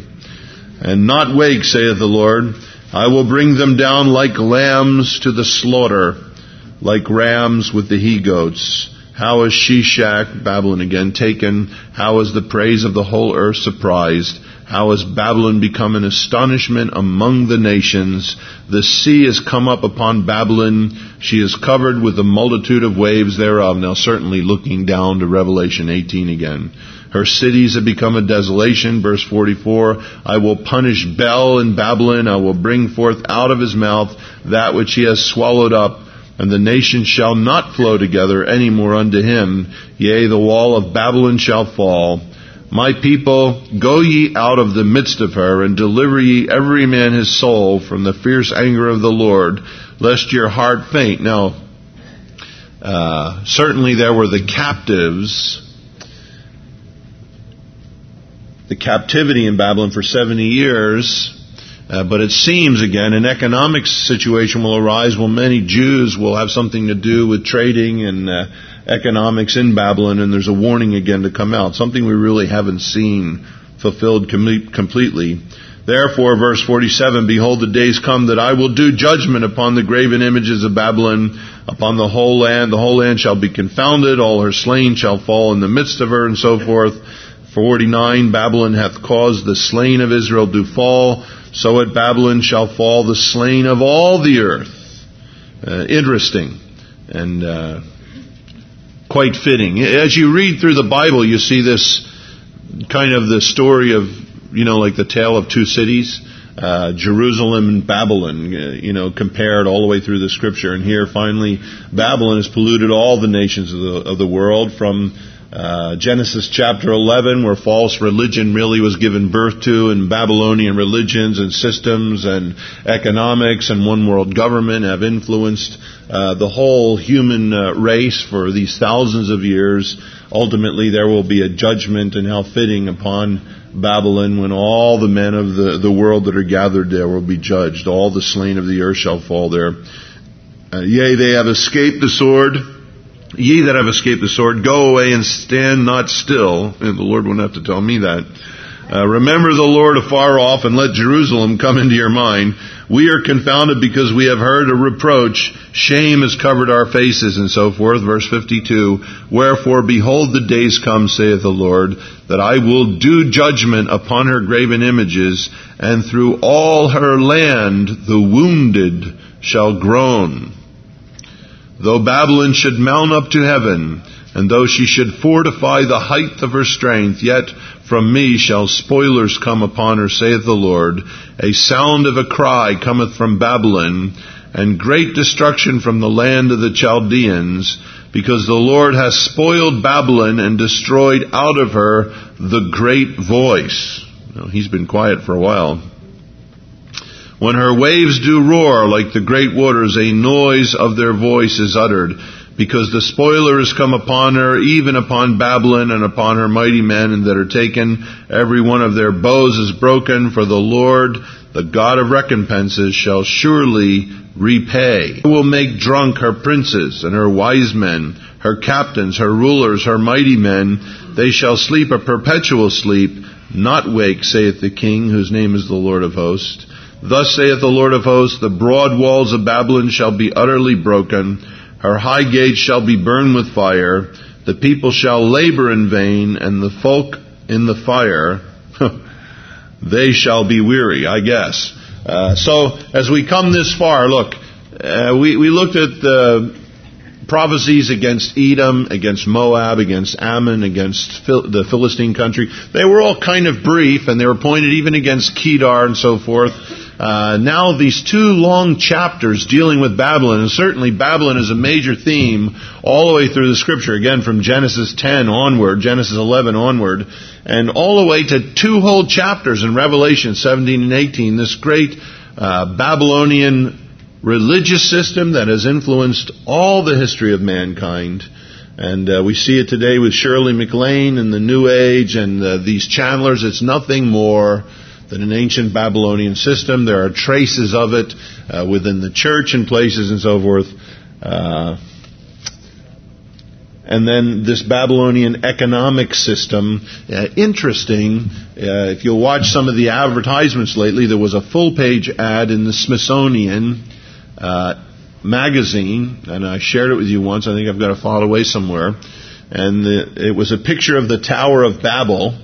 And not wake, saith the Lord. I will bring them down like lambs to the slaughter, like rams with the he-goats. How is Shishak, Babylon again, taken? How is the praise of the whole earth surprised? How has Babylon become an astonishment among the nations? The sea has come up upon Babylon. She is covered with the multitude of waves thereof. Now certainly looking down to Revelation eighteen again. Her cities have become a desolation. Verse forty-four, I will punish Bel in Babylon. I will bring forth out of his mouth that which he has swallowed up. And the nations shall not flow together any more unto him. Yea, the wall of Babylon shall fall. My people, go ye out of the midst of her, and deliver ye every man his soul from the fierce anger of the Lord, lest your heart faint. Now, uh, certainly there were the captives, the captivity in Babylon for seventy years. Uh, but it seems, again, an economic situation will arise. Well, many Jews will have something to do with trading and uh, economics in Babylon, and there's a warning again to come out, something we really haven't seen fulfilled com- completely. Therefore, verse forty-seven, behold, the days come that I will do judgment upon the graven images of Babylon, upon the whole land. The whole land shall be confounded, all her slain shall fall in the midst of her, and so forth. forty-nine, Babylon hath caused the slain of Israel to fall, so at Babylon shall fall the slain of all the earth. Uh, interesting and uh, quite fitting. As you read through the Bible, you see this kind of the story of, you know, like the tale of two cities, uh, Jerusalem and Babylon, uh, you know, compared all the way through the Scripture. And here, finally, Babylon has polluted all the nations of the, of the world, from Uh, Genesis chapter eleven, where false religion really was given birth to, and Babylonian religions and systems and economics and one world government have influenced uh, the whole human uh, race for these thousands of years. Ultimately, there will be a judgment, and how fitting, upon Babylon, when all the men of the, the world that are gathered there will be judged. All the slain of the earth shall fall there. Uh, yea, they have escaped the sword. Ye that have escaped the sword, go away and stand not still. And the Lord wouldn't have to tell me that. Uh, remember the Lord afar off, and let Jerusalem come into your mind. We are confounded because we have heard a reproach. Shame has covered our faces, and so forth. Verse fifty-two, wherefore, behold, the days come, saith the Lord, that I will do judgment upon her graven images, and through all her land the wounded shall groan. Though Babylon should mount up to heaven, and though she should fortify the height of her strength, yet from me shall spoilers come upon her, saith the Lord. A sound of a cry cometh from Babylon, and great destruction from the land of the Chaldeans, because the Lord hath spoiled Babylon and destroyed out of her the great voice. Now, he's been quiet for a while. When her waves do roar like the great waters, a noise of their voice is uttered, because the spoiler is come upon her, even upon Babylon and upon her mighty men that are taken. Every one of their bows is broken, for the Lord, the God of recompenses, shall surely repay. I will make drunk her princes and her wise men. her captains, her rulers, her mighty men. They shall sleep a perpetual sleep, not wake, saith the King, whose name is the Lord of hosts. Thus saith the Lord of hosts, the broad walls of Babylon shall be utterly broken. Her high gates shall be burned with fire. The people shall labor in vain, and the folk in the fire, they shall be weary, I guess. Uh, so, as we come this far, look, uh, we, we looked at the prophecies against Edom, against Moab, against Ammon, against Phil- the Philistine country. They were all kind of brief, and they were pointed even against Kedar and so forth. Uh, now these two long chapters dealing with Babylon, and certainly Babylon is a major theme all the way through the Scripture, again from Genesis ten onward, Genesis eleven onward, and all the way to two whole chapters in Revelation seventeen and eighteen, this great uh, Babylonian religious system that has influenced all the history of mankind. And uh, we see it today with Shirley MacLaine and the New Age and uh, these channelers. It's nothing more than an ancient Babylonian system. There are traces of it uh, within the church and places and so forth. Uh, and then this Babylonian economic system, uh, interesting, uh, if you'll watch some of the advertisements lately, there was a full-page ad in the Smithsonian uh, magazine, and I shared it with you once. I think I've got it filed away somewhere. And the, it was a picture of the Tower of Babel.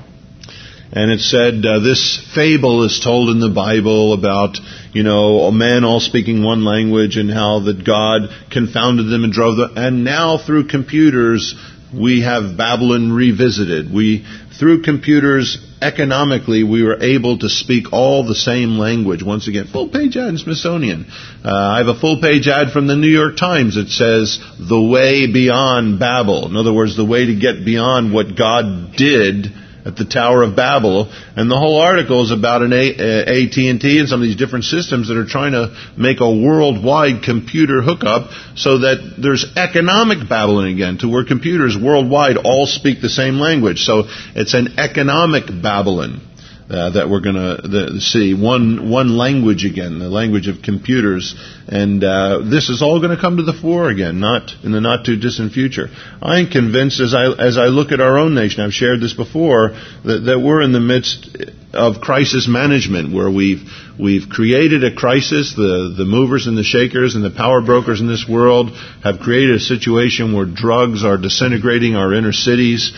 And it said, uh, this fable is told in the Bible about, you know, a man all speaking one language and how that God confounded them and drove them. And now through computers, we have Babylon revisited. We, through computers, economically, we were able to speak all the same language. Once again, full-page ad in Smithsonian. Uh, I have a full-page ad from the New York Times. It says, the way beyond Babel. In other words, the way to get beyond what God did at the Tower of Babel. And the whole article is about an A T and T and some of these different systems that are trying to make a worldwide computer hookup so that there's economic Babylon again, to where computers worldwide all speak the same language. So it's an economic Babylon uh, that we're going to see. One one language again, the language of computers. And uh, this is all going to come to the fore again, not in the not too distant future. I'm convinced, as I as I look at our own nation, I've shared this before, that, that we're in the midst of crisis management, where we've we've created a crisis. The the movers and the shakers and the power brokers in this world have created a situation where drugs are disintegrating our inner cities.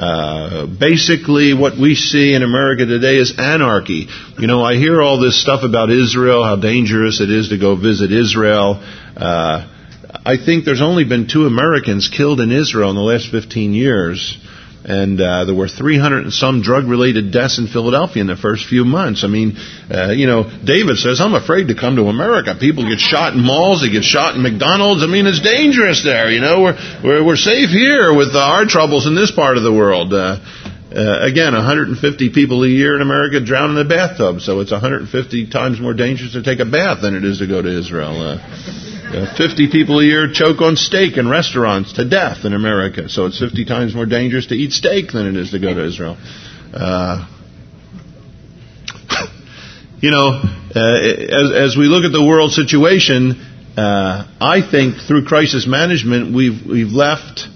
Uh, basically, what we see in America today is anarchy. You know, I hear all this stuff about Israel, how dangerous it is to go visit Israel. Uh, I think there's only been two Americans killed in Israel in the last fifteen years. And uh, there were three hundred and some drug-related deaths in Philadelphia in the first few months. I mean, uh, you know, David says, I'm afraid to come to America. People get shot in malls. They get shot in McDonald's. I mean, it's dangerous there. You know, we're we're, we're safe here with our troubles in this part of the world. Uh, uh, again, one hundred fifty people a year in America drown in a bathtub. So it's one hundred fifty times more dangerous to take a bath than it is to go to Israel. Uh, Uh, fifty people a year choke on steak in restaurants to death in America. So it's fifty times more dangerous to eat steak than it is to go to Israel. Uh, you know, uh, as, as we look at the world situation, uh, I think through crisis management, we've we've left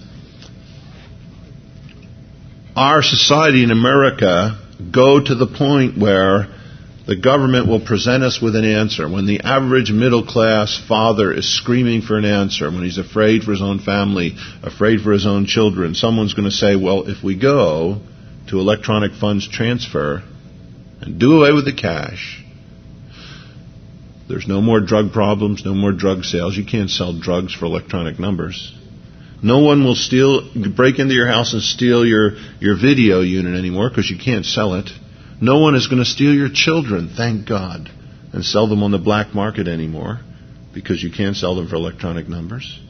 our society in America go to the point where the government will present us with an answer. When the average middle-class father is screaming for an answer, when he's afraid for his own family, afraid for his own children, someone's going to say, well, if we go to electronic funds transfer and do away with the cash, there's no more drug problems, no more drug sales. You can't sell drugs for electronic numbers. No one will steal, break into your house and steal your, your video unit anymore because you can't sell it. No one is going to steal your children, thank God, and sell them on the black market anymore because you can't sell them for electronic numbers.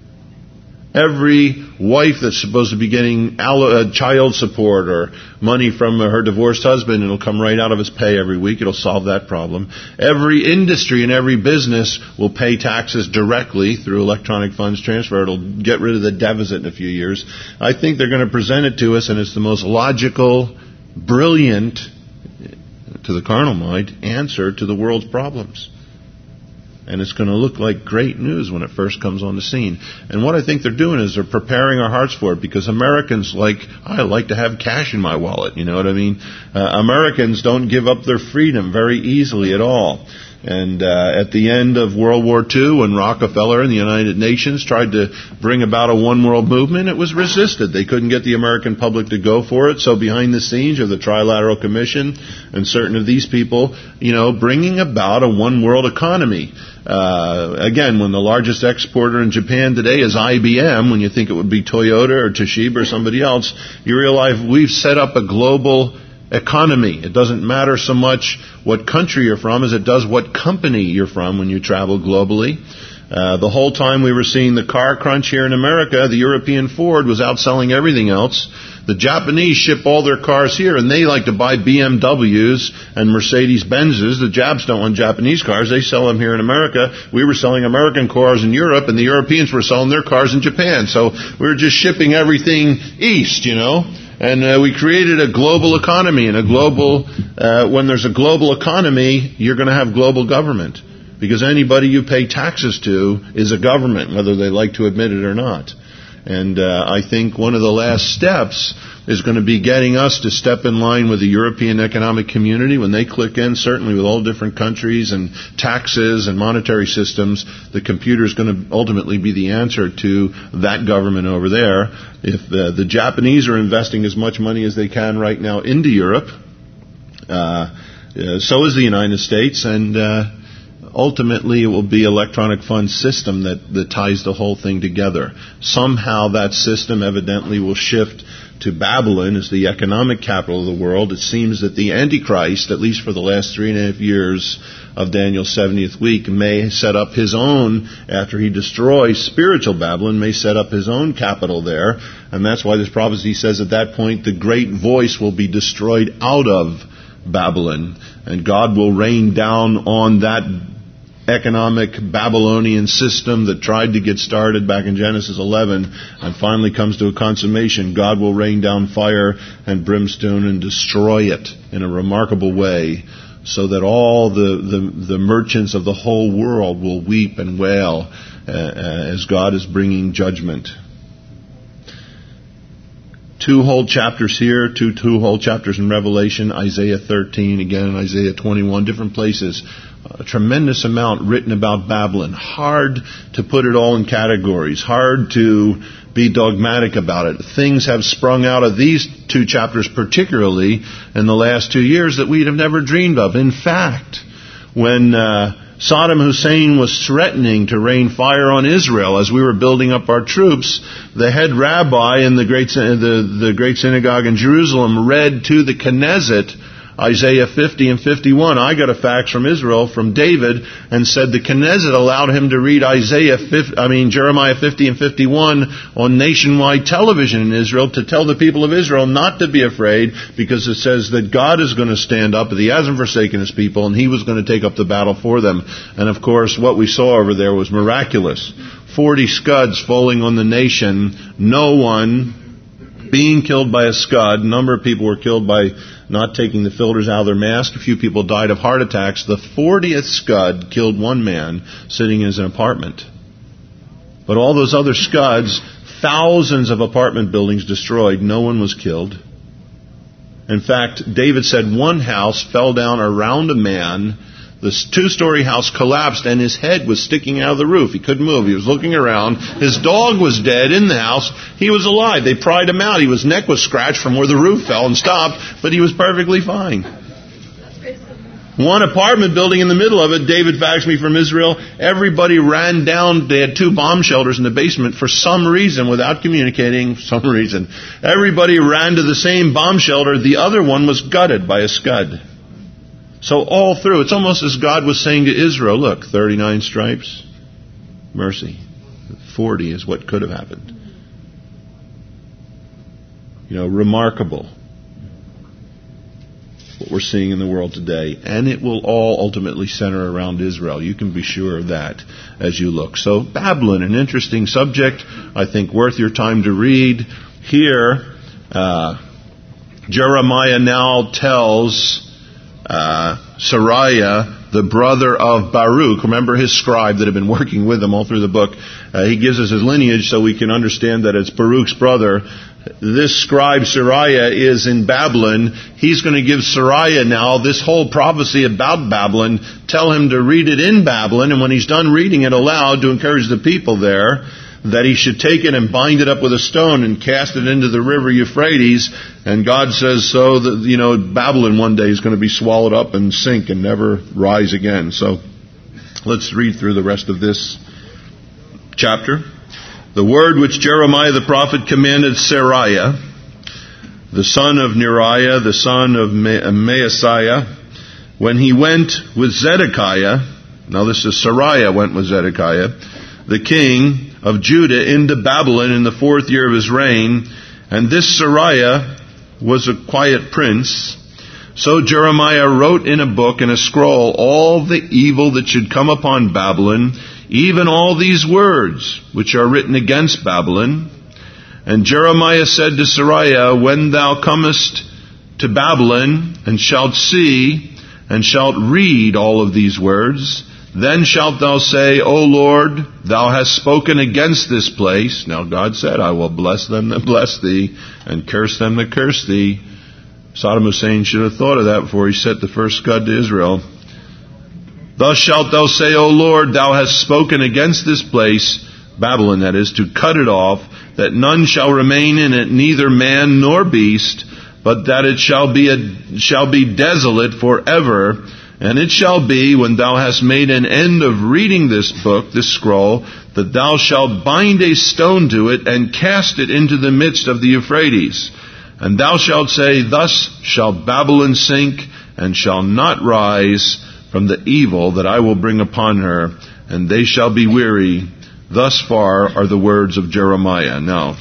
Every wife that's supposed to be getting child support or money from her divorced husband, it'll come right out of his pay every week. It'll solve that problem. Every industry and every business will pay taxes directly through electronic funds transfer. It'll get rid of the deficit in a few years. I think they're going to present it to us, and it's the most logical, brilliant, to the carnal mind, answer to the world's problems. And it's going to look like great news when it first comes on the scene. And what I think they're doing is they're preparing our hearts for it, because Americans like, I like to have cash in my wallet, you know what I mean? Uh, Americans don't give up their freedom very easily at all. And uh, at the end of World War Two, when Rockefeller and the United Nations tried to bring about a one-world movement, it was resisted. They couldn't get the American public to go for it. So behind the scenes of the Trilateral Commission and certain of these people, you know, bringing about a one-world economy. Uh, again, when the largest exporter in Japan today is I B M, when you think it would be Toyota or Toshiba or somebody else, you realize we've set up a global economy. It doesn't matter so much what country you're from as it does what company you're from when you travel globally. Uh, the whole time we were seeing the car crunch here in America, the European Ford was outselling everything else. The Japanese ship all their cars here, and they like to buy B M Ws and Mercedes-Benzes. The Japs don't want Japanese cars. They sell them here in America. We were selling American cars in Europe, and the Europeans were selling their cars in Japan. So we were just shipping everything east, you know. And uh, we created a global economy, and a global, uh, when there's a global economy, you're going to have global government. Because anybody you pay taxes to is a government, whether they like to admit it or not. And uh, I think one of the last steps is going to be getting us to step in line with the European Economic Community. When they click in, certainly with all different countries and taxes and monetary systems, the computer is going to ultimately be the answer to that government over there. If the, the Japanese are investing as much money as they can right now into Europe, uh, uh, so is the United States, and uh, ultimately, it will be electronic fund system that, that ties the whole thing together. Somehow that system evidently will shift to Babylon as the economic capital of the world. It seems that the Antichrist, at least for the last three and a half years of Daniel's seventieth week, may set up his own, after he destroys spiritual Babylon, may set up his own capital there. And that's why this prophecy says at that point the great voice will be destroyed out of Babylon, and God will rain down on that economic Babylonian system that tried to get started back in Genesis eleven and finally comes to a consummation. God will rain down fire and brimstone and destroy it in a remarkable way, so that all the, the, the merchants of the whole world will weep and wail uh, as God is bringing judgment. Two whole chapters here, two two whole chapters in Revelation, Isaiah thirteen, again Isaiah twenty-one, different places. A tremendous amount written about Babylon. Hard to put it all in categories. Hard to be dogmatic about it. Things have sprung out of these two chapters particularly in the last two years that we'd have never dreamed of. In fact, when uh, Saddam Hussein was threatening to rain fire on Israel as we were building up our troops, the head rabbi in the great, the, the great synagogue in Jerusalem read to the Knesset Isaiah fifty and fifty-one. I got a fax from Israel, from David, and said the Knesset allowed him to read Isaiah fifty, I mean Jeremiah fifty and fifty-one on nationwide television in Israel to tell the people of Israel not to be afraid, because it says that God is going to stand up, that He hasn't forsaken His people, and He was going to take up the battle for them. And of course, what we saw over there was miraculous. Forty Scuds falling on the nation, no one being killed by a Scud. A number of people were killed by not taking the filters out of their mask. A few people died of heart attacks. The fortieth Scud killed one man sitting in his apartment. But all those other Scuds, thousands of apartment buildings destroyed. No one was killed. In fact, David said one house fell down around a man. This two-story house collapsed, and his head was sticking out of the roof. He couldn't move. He was looking around. His dog was dead in the house. He was alive. They pried him out. His neck was scratched from where the roof fell and stopped, but he was perfectly fine. One apartment building in the middle of it, David faxed me from Israel. Everybody ran down. They had two bomb shelters in the basement for some reason, without communicating, some reason. Everybody ran to the same bomb shelter. The other one was gutted by a Scud. So all through, it's almost as God was saying to Israel, look, thirty-nine stripes, mercy. forty is what could have happened. You know, remarkable what we're seeing in the world today. And it will all ultimately center around Israel. You can be sure of that as you look. So Babylon, an interesting subject, I think worth your time to read. Here, uh, Jeremiah now tells Uh, Sariah the brother of Baruch. Remember his scribe that had been working with him all through the book. Uh, he gives us his lineage so we can understand that it's Baruch's brother. This scribe Seraiah is in Babylon. He's going to give Seraiah now this whole prophecy about Babylon, tell him to read it in Babylon, and when he's done reading it aloud to encourage the people there, that he should take it and bind it up with a stone and cast it into the river Euphrates. And God says so that, you know, Babylon one day is going to be swallowed up and sink and never rise again. So let's read through the rest of this chapter. The word which Jeremiah the prophet commanded Seraiah, the son of Neriah, the son of Maaseiah, when he went with Zedekiah, now this is Seraiah went with Zedekiah, the king of Judah, into Babylon in the fourth year of his reign. And this Seraiah was a quiet prince. So Jeremiah wrote in a book, in a scroll, all the evil that should come upon Babylon, even all these words which are written against Babylon. And Jeremiah said to Seraiah, when thou comest to Babylon, and shalt see, and shalt read all of these words, then shalt thou say, O Lord, thou hast spoken against this place. Now God said, I will bless them that bless thee, and curse them that curse thee. Saddam Hussein should have thought of that before he sent the first scud to Israel. Thus shalt thou say, O Lord, thou hast spoken against this place, Babylon that is, to cut it off, that none shall remain in it, neither man nor beast, but that it shall be a, shall be desolate forever. And it shall be, when thou hast made an end of reading this book, this scroll, that thou shalt bind a stone to it, and cast it into the midst of the Euphrates. And thou shalt say, thus shall Babylon sink, and shall not rise from the evil that I will bring upon her, and they shall be weary. Thus far are the words of Jeremiah. Now,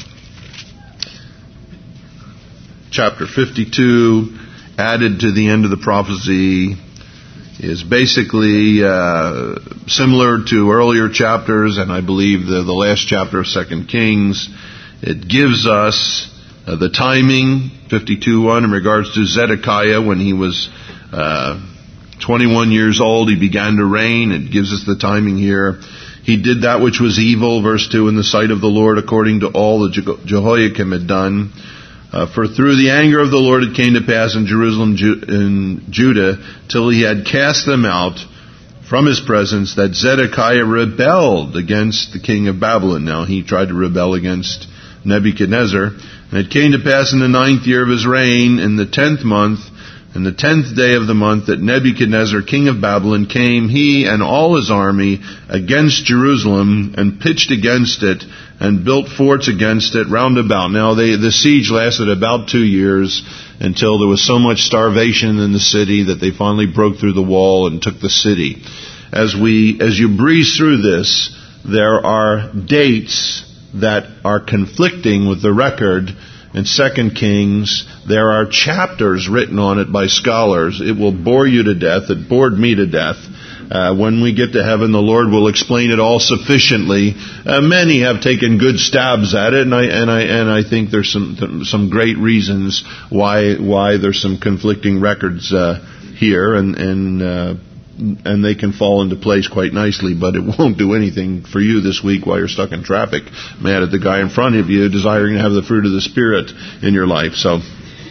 chapter fifty-two, added to the end of the prophecy, is basically uh, similar to earlier chapters, and I believe the, the last chapter of Second Kings. It gives us uh, the timing, fifty-two one, in regards to Zedekiah when he was uh, twenty-one years old. He began to reign. It gives us the timing here. He did that which was evil, verse two, in the sight of the Lord, according to all that Je- Jehoiakim had done. Uh, for through the anger of the Lord it came to pass in Jerusalem Ju- in Judah, till he had cast them out from his presence, that Zedekiah rebelled against the king of Babylon. Now he tried to rebel against Nebuchadnezzar. And it came to pass in the ninth year of his reign, in the tenth month, in the tenth day of the month, that Nebuchadnezzar, king of Babylon, came, he and all his army, against Jerusalem, and pitched against it, and built forts against it round about. Now, they, the siege lasted about two years, until there was so much starvation in the city that they finally broke through the wall and took the city. As we, as you breeze through this, there are dates that are conflicting with the record. In Second Kings, there are chapters written on it by scholars. It will bore you to death. It bored me to death. Uh, when we get to heaven, the Lord will explain it all sufficiently. Uh, many have taken good stabs at it, and I and I and I think there's some some great reasons why why there's some conflicting records uh, here, and and uh, and they can fall into place quite nicely. But it won't do anything for you this week while you're stuck in traffic, mad at the guy in front of you, desiring to have the fruit of the Spirit in your life. So.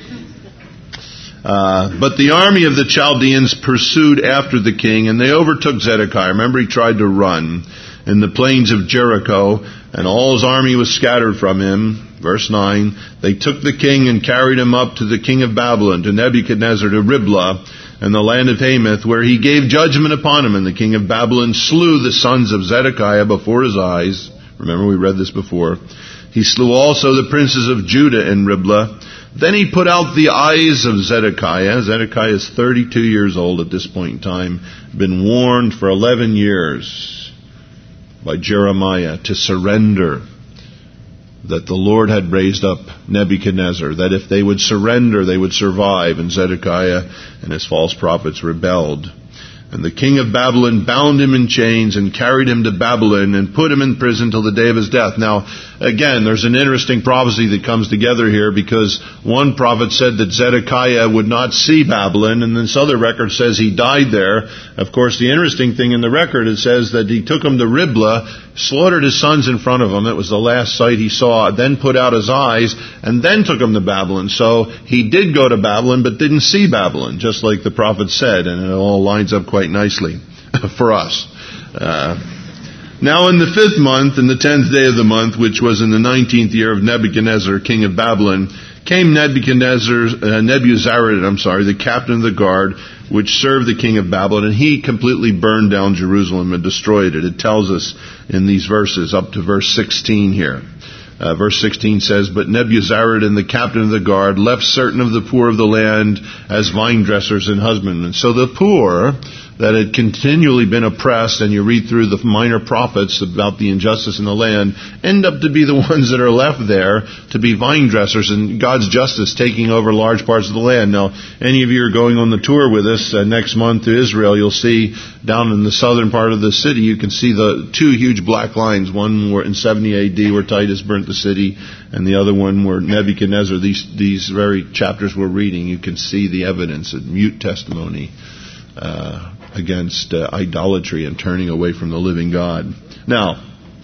Uh, but the army of the Chaldeans pursued after the king, and they overtook Zedekiah. Remember, he tried to run in the plains of Jericho, and all his army was scattered from him. Verse nine, they took the king and carried him up to the king of Babylon, to Nebuchadnezzar, to Riblah, and the land of Hamath, where he gave judgment upon him. And the king of Babylon slew the sons of Zedekiah before his eyes. Remember, we read this before. He slew also the princes of Judah in Riblah. Then he put out the eyes of Zedekiah. Zedekiah is thirty-two years old at this point in time, been warned for eleven years by Jeremiah to surrender, that the Lord had raised up Nebuchadnezzar, that if they would surrender, they would survive. And Zedekiah and his false prophets rebelled. And the king of Babylon bound him in chains and carried him to Babylon and put him in prison till the day of his death. Now, again, there's an interesting prophecy that comes together here, because one prophet said that Zedekiah would not see Babylon, and this other record says he died there. Of course, the interesting thing in the record, it says that he took him to Riblah, slaughtered his sons in front of him. It was the last sight he saw, then put out his eyes, and then took him to Babylon. So he did go to Babylon, but didn't see Babylon, just like the prophet said, and it all lines up quite nicely for us. Uh, now in the fifth month, in the tenth day of the month, which was in the nineteenth year of Nebuchadnezzar, king of Babylon, came Nebuchadnezzar, uh, Nebuzaradan, I'm sorry, the captain of the guard, which served the king of Babylon, and he completely burned down Jerusalem and destroyed it. It tells us in these verses, up to verse sixteen here. Uh, verse sixteen says, But Nebuzaradan, the captain of the guard, left certain of the poor of the land as vine dressers and husbandmen. So the poor that had continually been oppressed, and you read through the minor prophets about the injustice in the land, end up to be the ones that are left there to be vine dressers, and God's justice taking over large parts of the land. Now, any of you are going on the tour with us uh, next month to Israel, you'll see down in the southern part of the city, you can see the two huge black lines. One were in seventy A D where Titus burnt the city, and the other one where Nebuchadnezzar, these, these very chapters we're reading, you can see the evidence of mute testimony uh, against uh, idolatry and turning away from the living God. Now,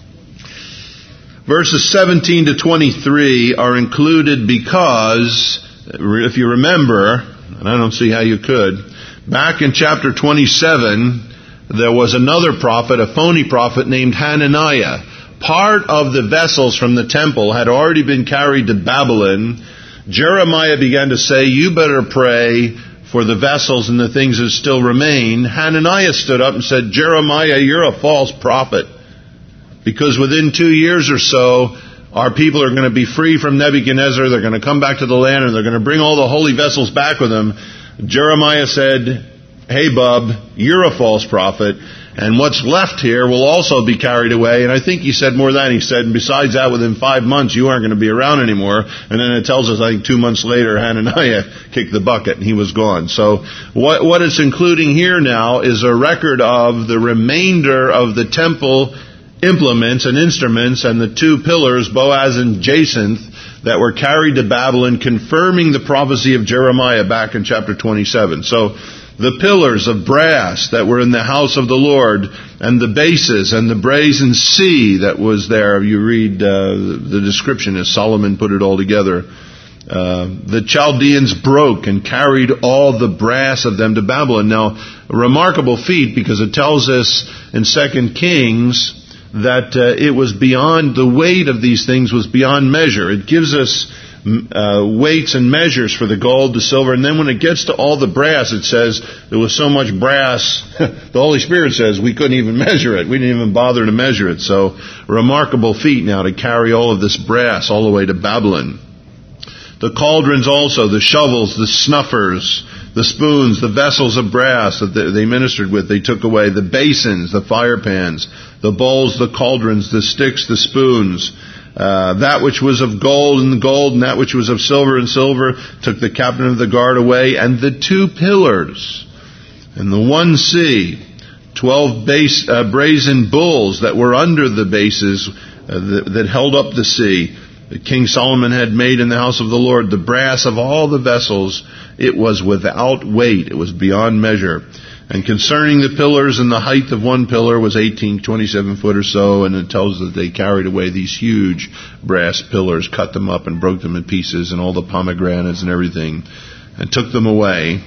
verses seventeen to twenty-three are included because, if you remember, and I don't see how you could, back in chapter twenty-seven, there was another prophet, a phony prophet named Hananiah. Part of the vessels from the temple had already been carried to Babylon. Jeremiah began to say, you better pray for the vessels and the things that still remain. Hananiah stood up and said, Jeremiah, you're a false prophet, because within two years or so, our people are going to be free from Nebuchadnezzar. They're going to come back to the land, and they're going to bring all the holy vessels back with them. Jeremiah said, hey, bub, you're a false prophet, and what's left here will also be carried away. And I think he said more than he said, and besides that, within five months, you aren't going to be around anymore. And then it tells us, I think two months later, Hananiah kicked the bucket, and he was gone. So what, what it's including here now is a record of the remainder of the temple implements and instruments and the two pillars, Boaz and Jacinth, that were carried to Babylon, confirming the prophecy of Jeremiah back in chapter twenty-seven. So the pillars of brass that were in the house of the Lord, and the bases, and the brazen sea that was there. You read uh, the description as Solomon put it all together. Uh, the Chaldeans broke and carried all the brass of them to Babylon. Now, a remarkable feat, because it tells us in Second Kings that uh, it was beyond, the weight of these things was beyond measure. It gives us uh, weights and measures for the gold, the silver, and then when it gets to all the brass, it says there was so much brass, the Holy Spirit says we couldn't even measure it. We didn't even bother to measure it. So, remarkable feat now to carry all of this brass all the way to Babylon. The cauldrons also, the shovels, the snuffers, the spoons, the vessels of brass that they ministered with, they took away. The basins, the fire pans, the bowls, the cauldrons, the sticks, the spoons. Uh, that which was of gold and gold, and that which was of silver and silver, took the captain of the guard away. And the two pillars, and the one sea, twelve base, uh, brazen bulls that were under the bases uh, that, that held up the sea, that King Solomon had made in the house of the Lord. The brass of all the vessels, it was without weight. It was beyond measure. And concerning the pillars, and the height of one pillar was eighteen, twenty-seven foot or so, and it tells that they carried away these huge brass pillars, cut them up and broke them in pieces, and all the pomegranates and everything, and took them away.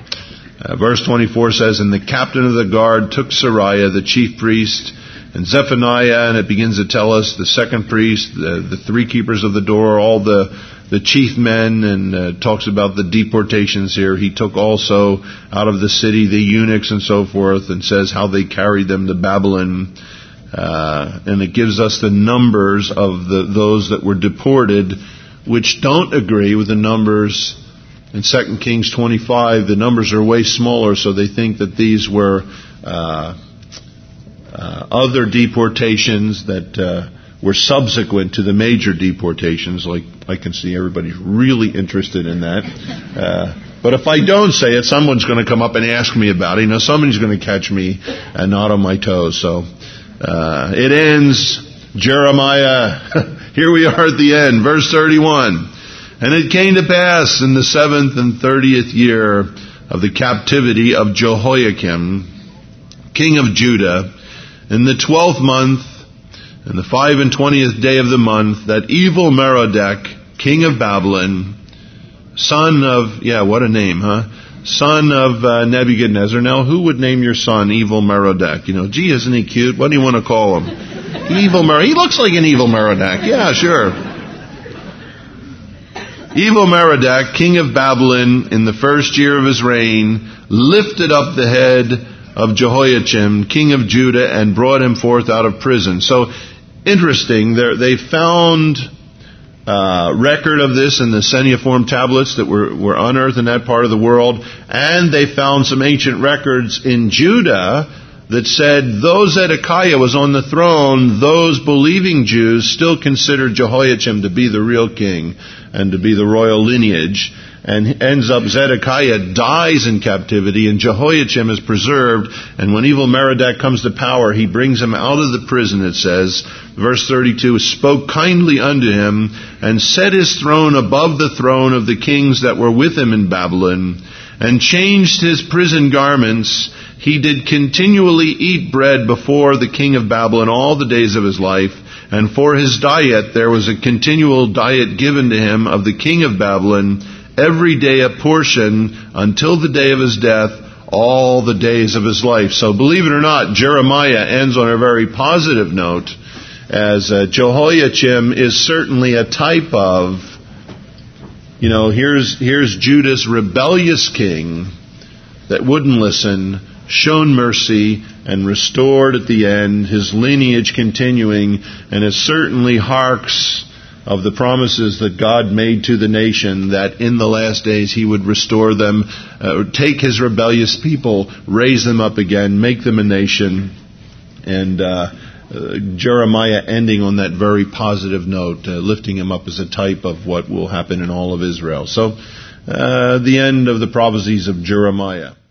Uh, verse twenty-four says, And the captain of the guard took Sariah, the chief priest, and Zephaniah, and it begins to tell us the second priest, the, the three keepers of the door, all the the chief men, and uh, talks about the deportations here. He took also out of the city the eunuchs and so forth, and says how they carried them to Babylon. Uh, and it gives us the numbers of the those that were deported, which don't agree with the numbers in Second Kings twenty-five. The numbers are way smaller, so they think that these were uh, uh, other deportations that uh, were subsequent to the major deportations. Like, I can see everybody's really interested in that. Uh, But if I don't say it, someone's going to come up and ask me about it. You know, somebody's going to catch me and not on my toes. So uh, it ends, Jeremiah, here we are at the end, verse thirty-one. And it came to pass in the seventh and thirtieth year of the captivity of Jehoiakim, king of Judah, in the twelfth month, in the five and twentieth day of the month, that evil Merodach, king of Babylon, son of, yeah, what a name, huh? Son of uh, Nebuchadnezzar. Now, who would name your son Evil Merodach? You know, gee, isn't he cute? What do you want to call him? Evil Merodach. He looks like an Evil Merodach. Yeah, sure. Evil Merodach, king of Babylon, in the first year of his reign, lifted up the head of Jehoiachim, king of Judah, and brought him forth out of prison. So, interesting, they found uh, record of this in the cuneiform tablets that were, were unearthed in that part of the world, and they found some ancient records in Judah that said though Zedekiah was on the throne, those believing Jews still considered Jehoiachim to be the real king and to be the royal lineage. And ends up, Zedekiah dies in captivity, and Jehoiachim is preserved. And when evil Merodach comes to power, he brings him out of the prison, it says. Verse thirty-two, spoke kindly unto him, and set his throne above the throne of the kings that were with him in Babylon, and changed his prison garments. He did continually eat bread before the king of Babylon all the days of his life. And for his diet, there was a continual diet given to him of the king of Babylon, every day a portion, until the day of his death, all the days of his life. So believe it or not, Jeremiah ends on a very positive note, as uh, Jehoiachim is certainly a type of, you know, here's, here's Judah's rebellious king that wouldn't listen, shown mercy, and restored at the end, his lineage continuing, and it certainly harks of the promises that God made to the nation, that in the last days He would restore them, uh, take His rebellious people, raise them up again, make them a nation. And uh, uh, Jeremiah ending on that very positive note, uh, lifting him up as a type of what will happen in all of Israel. So, uh, the end of the prophecies of Jeremiah.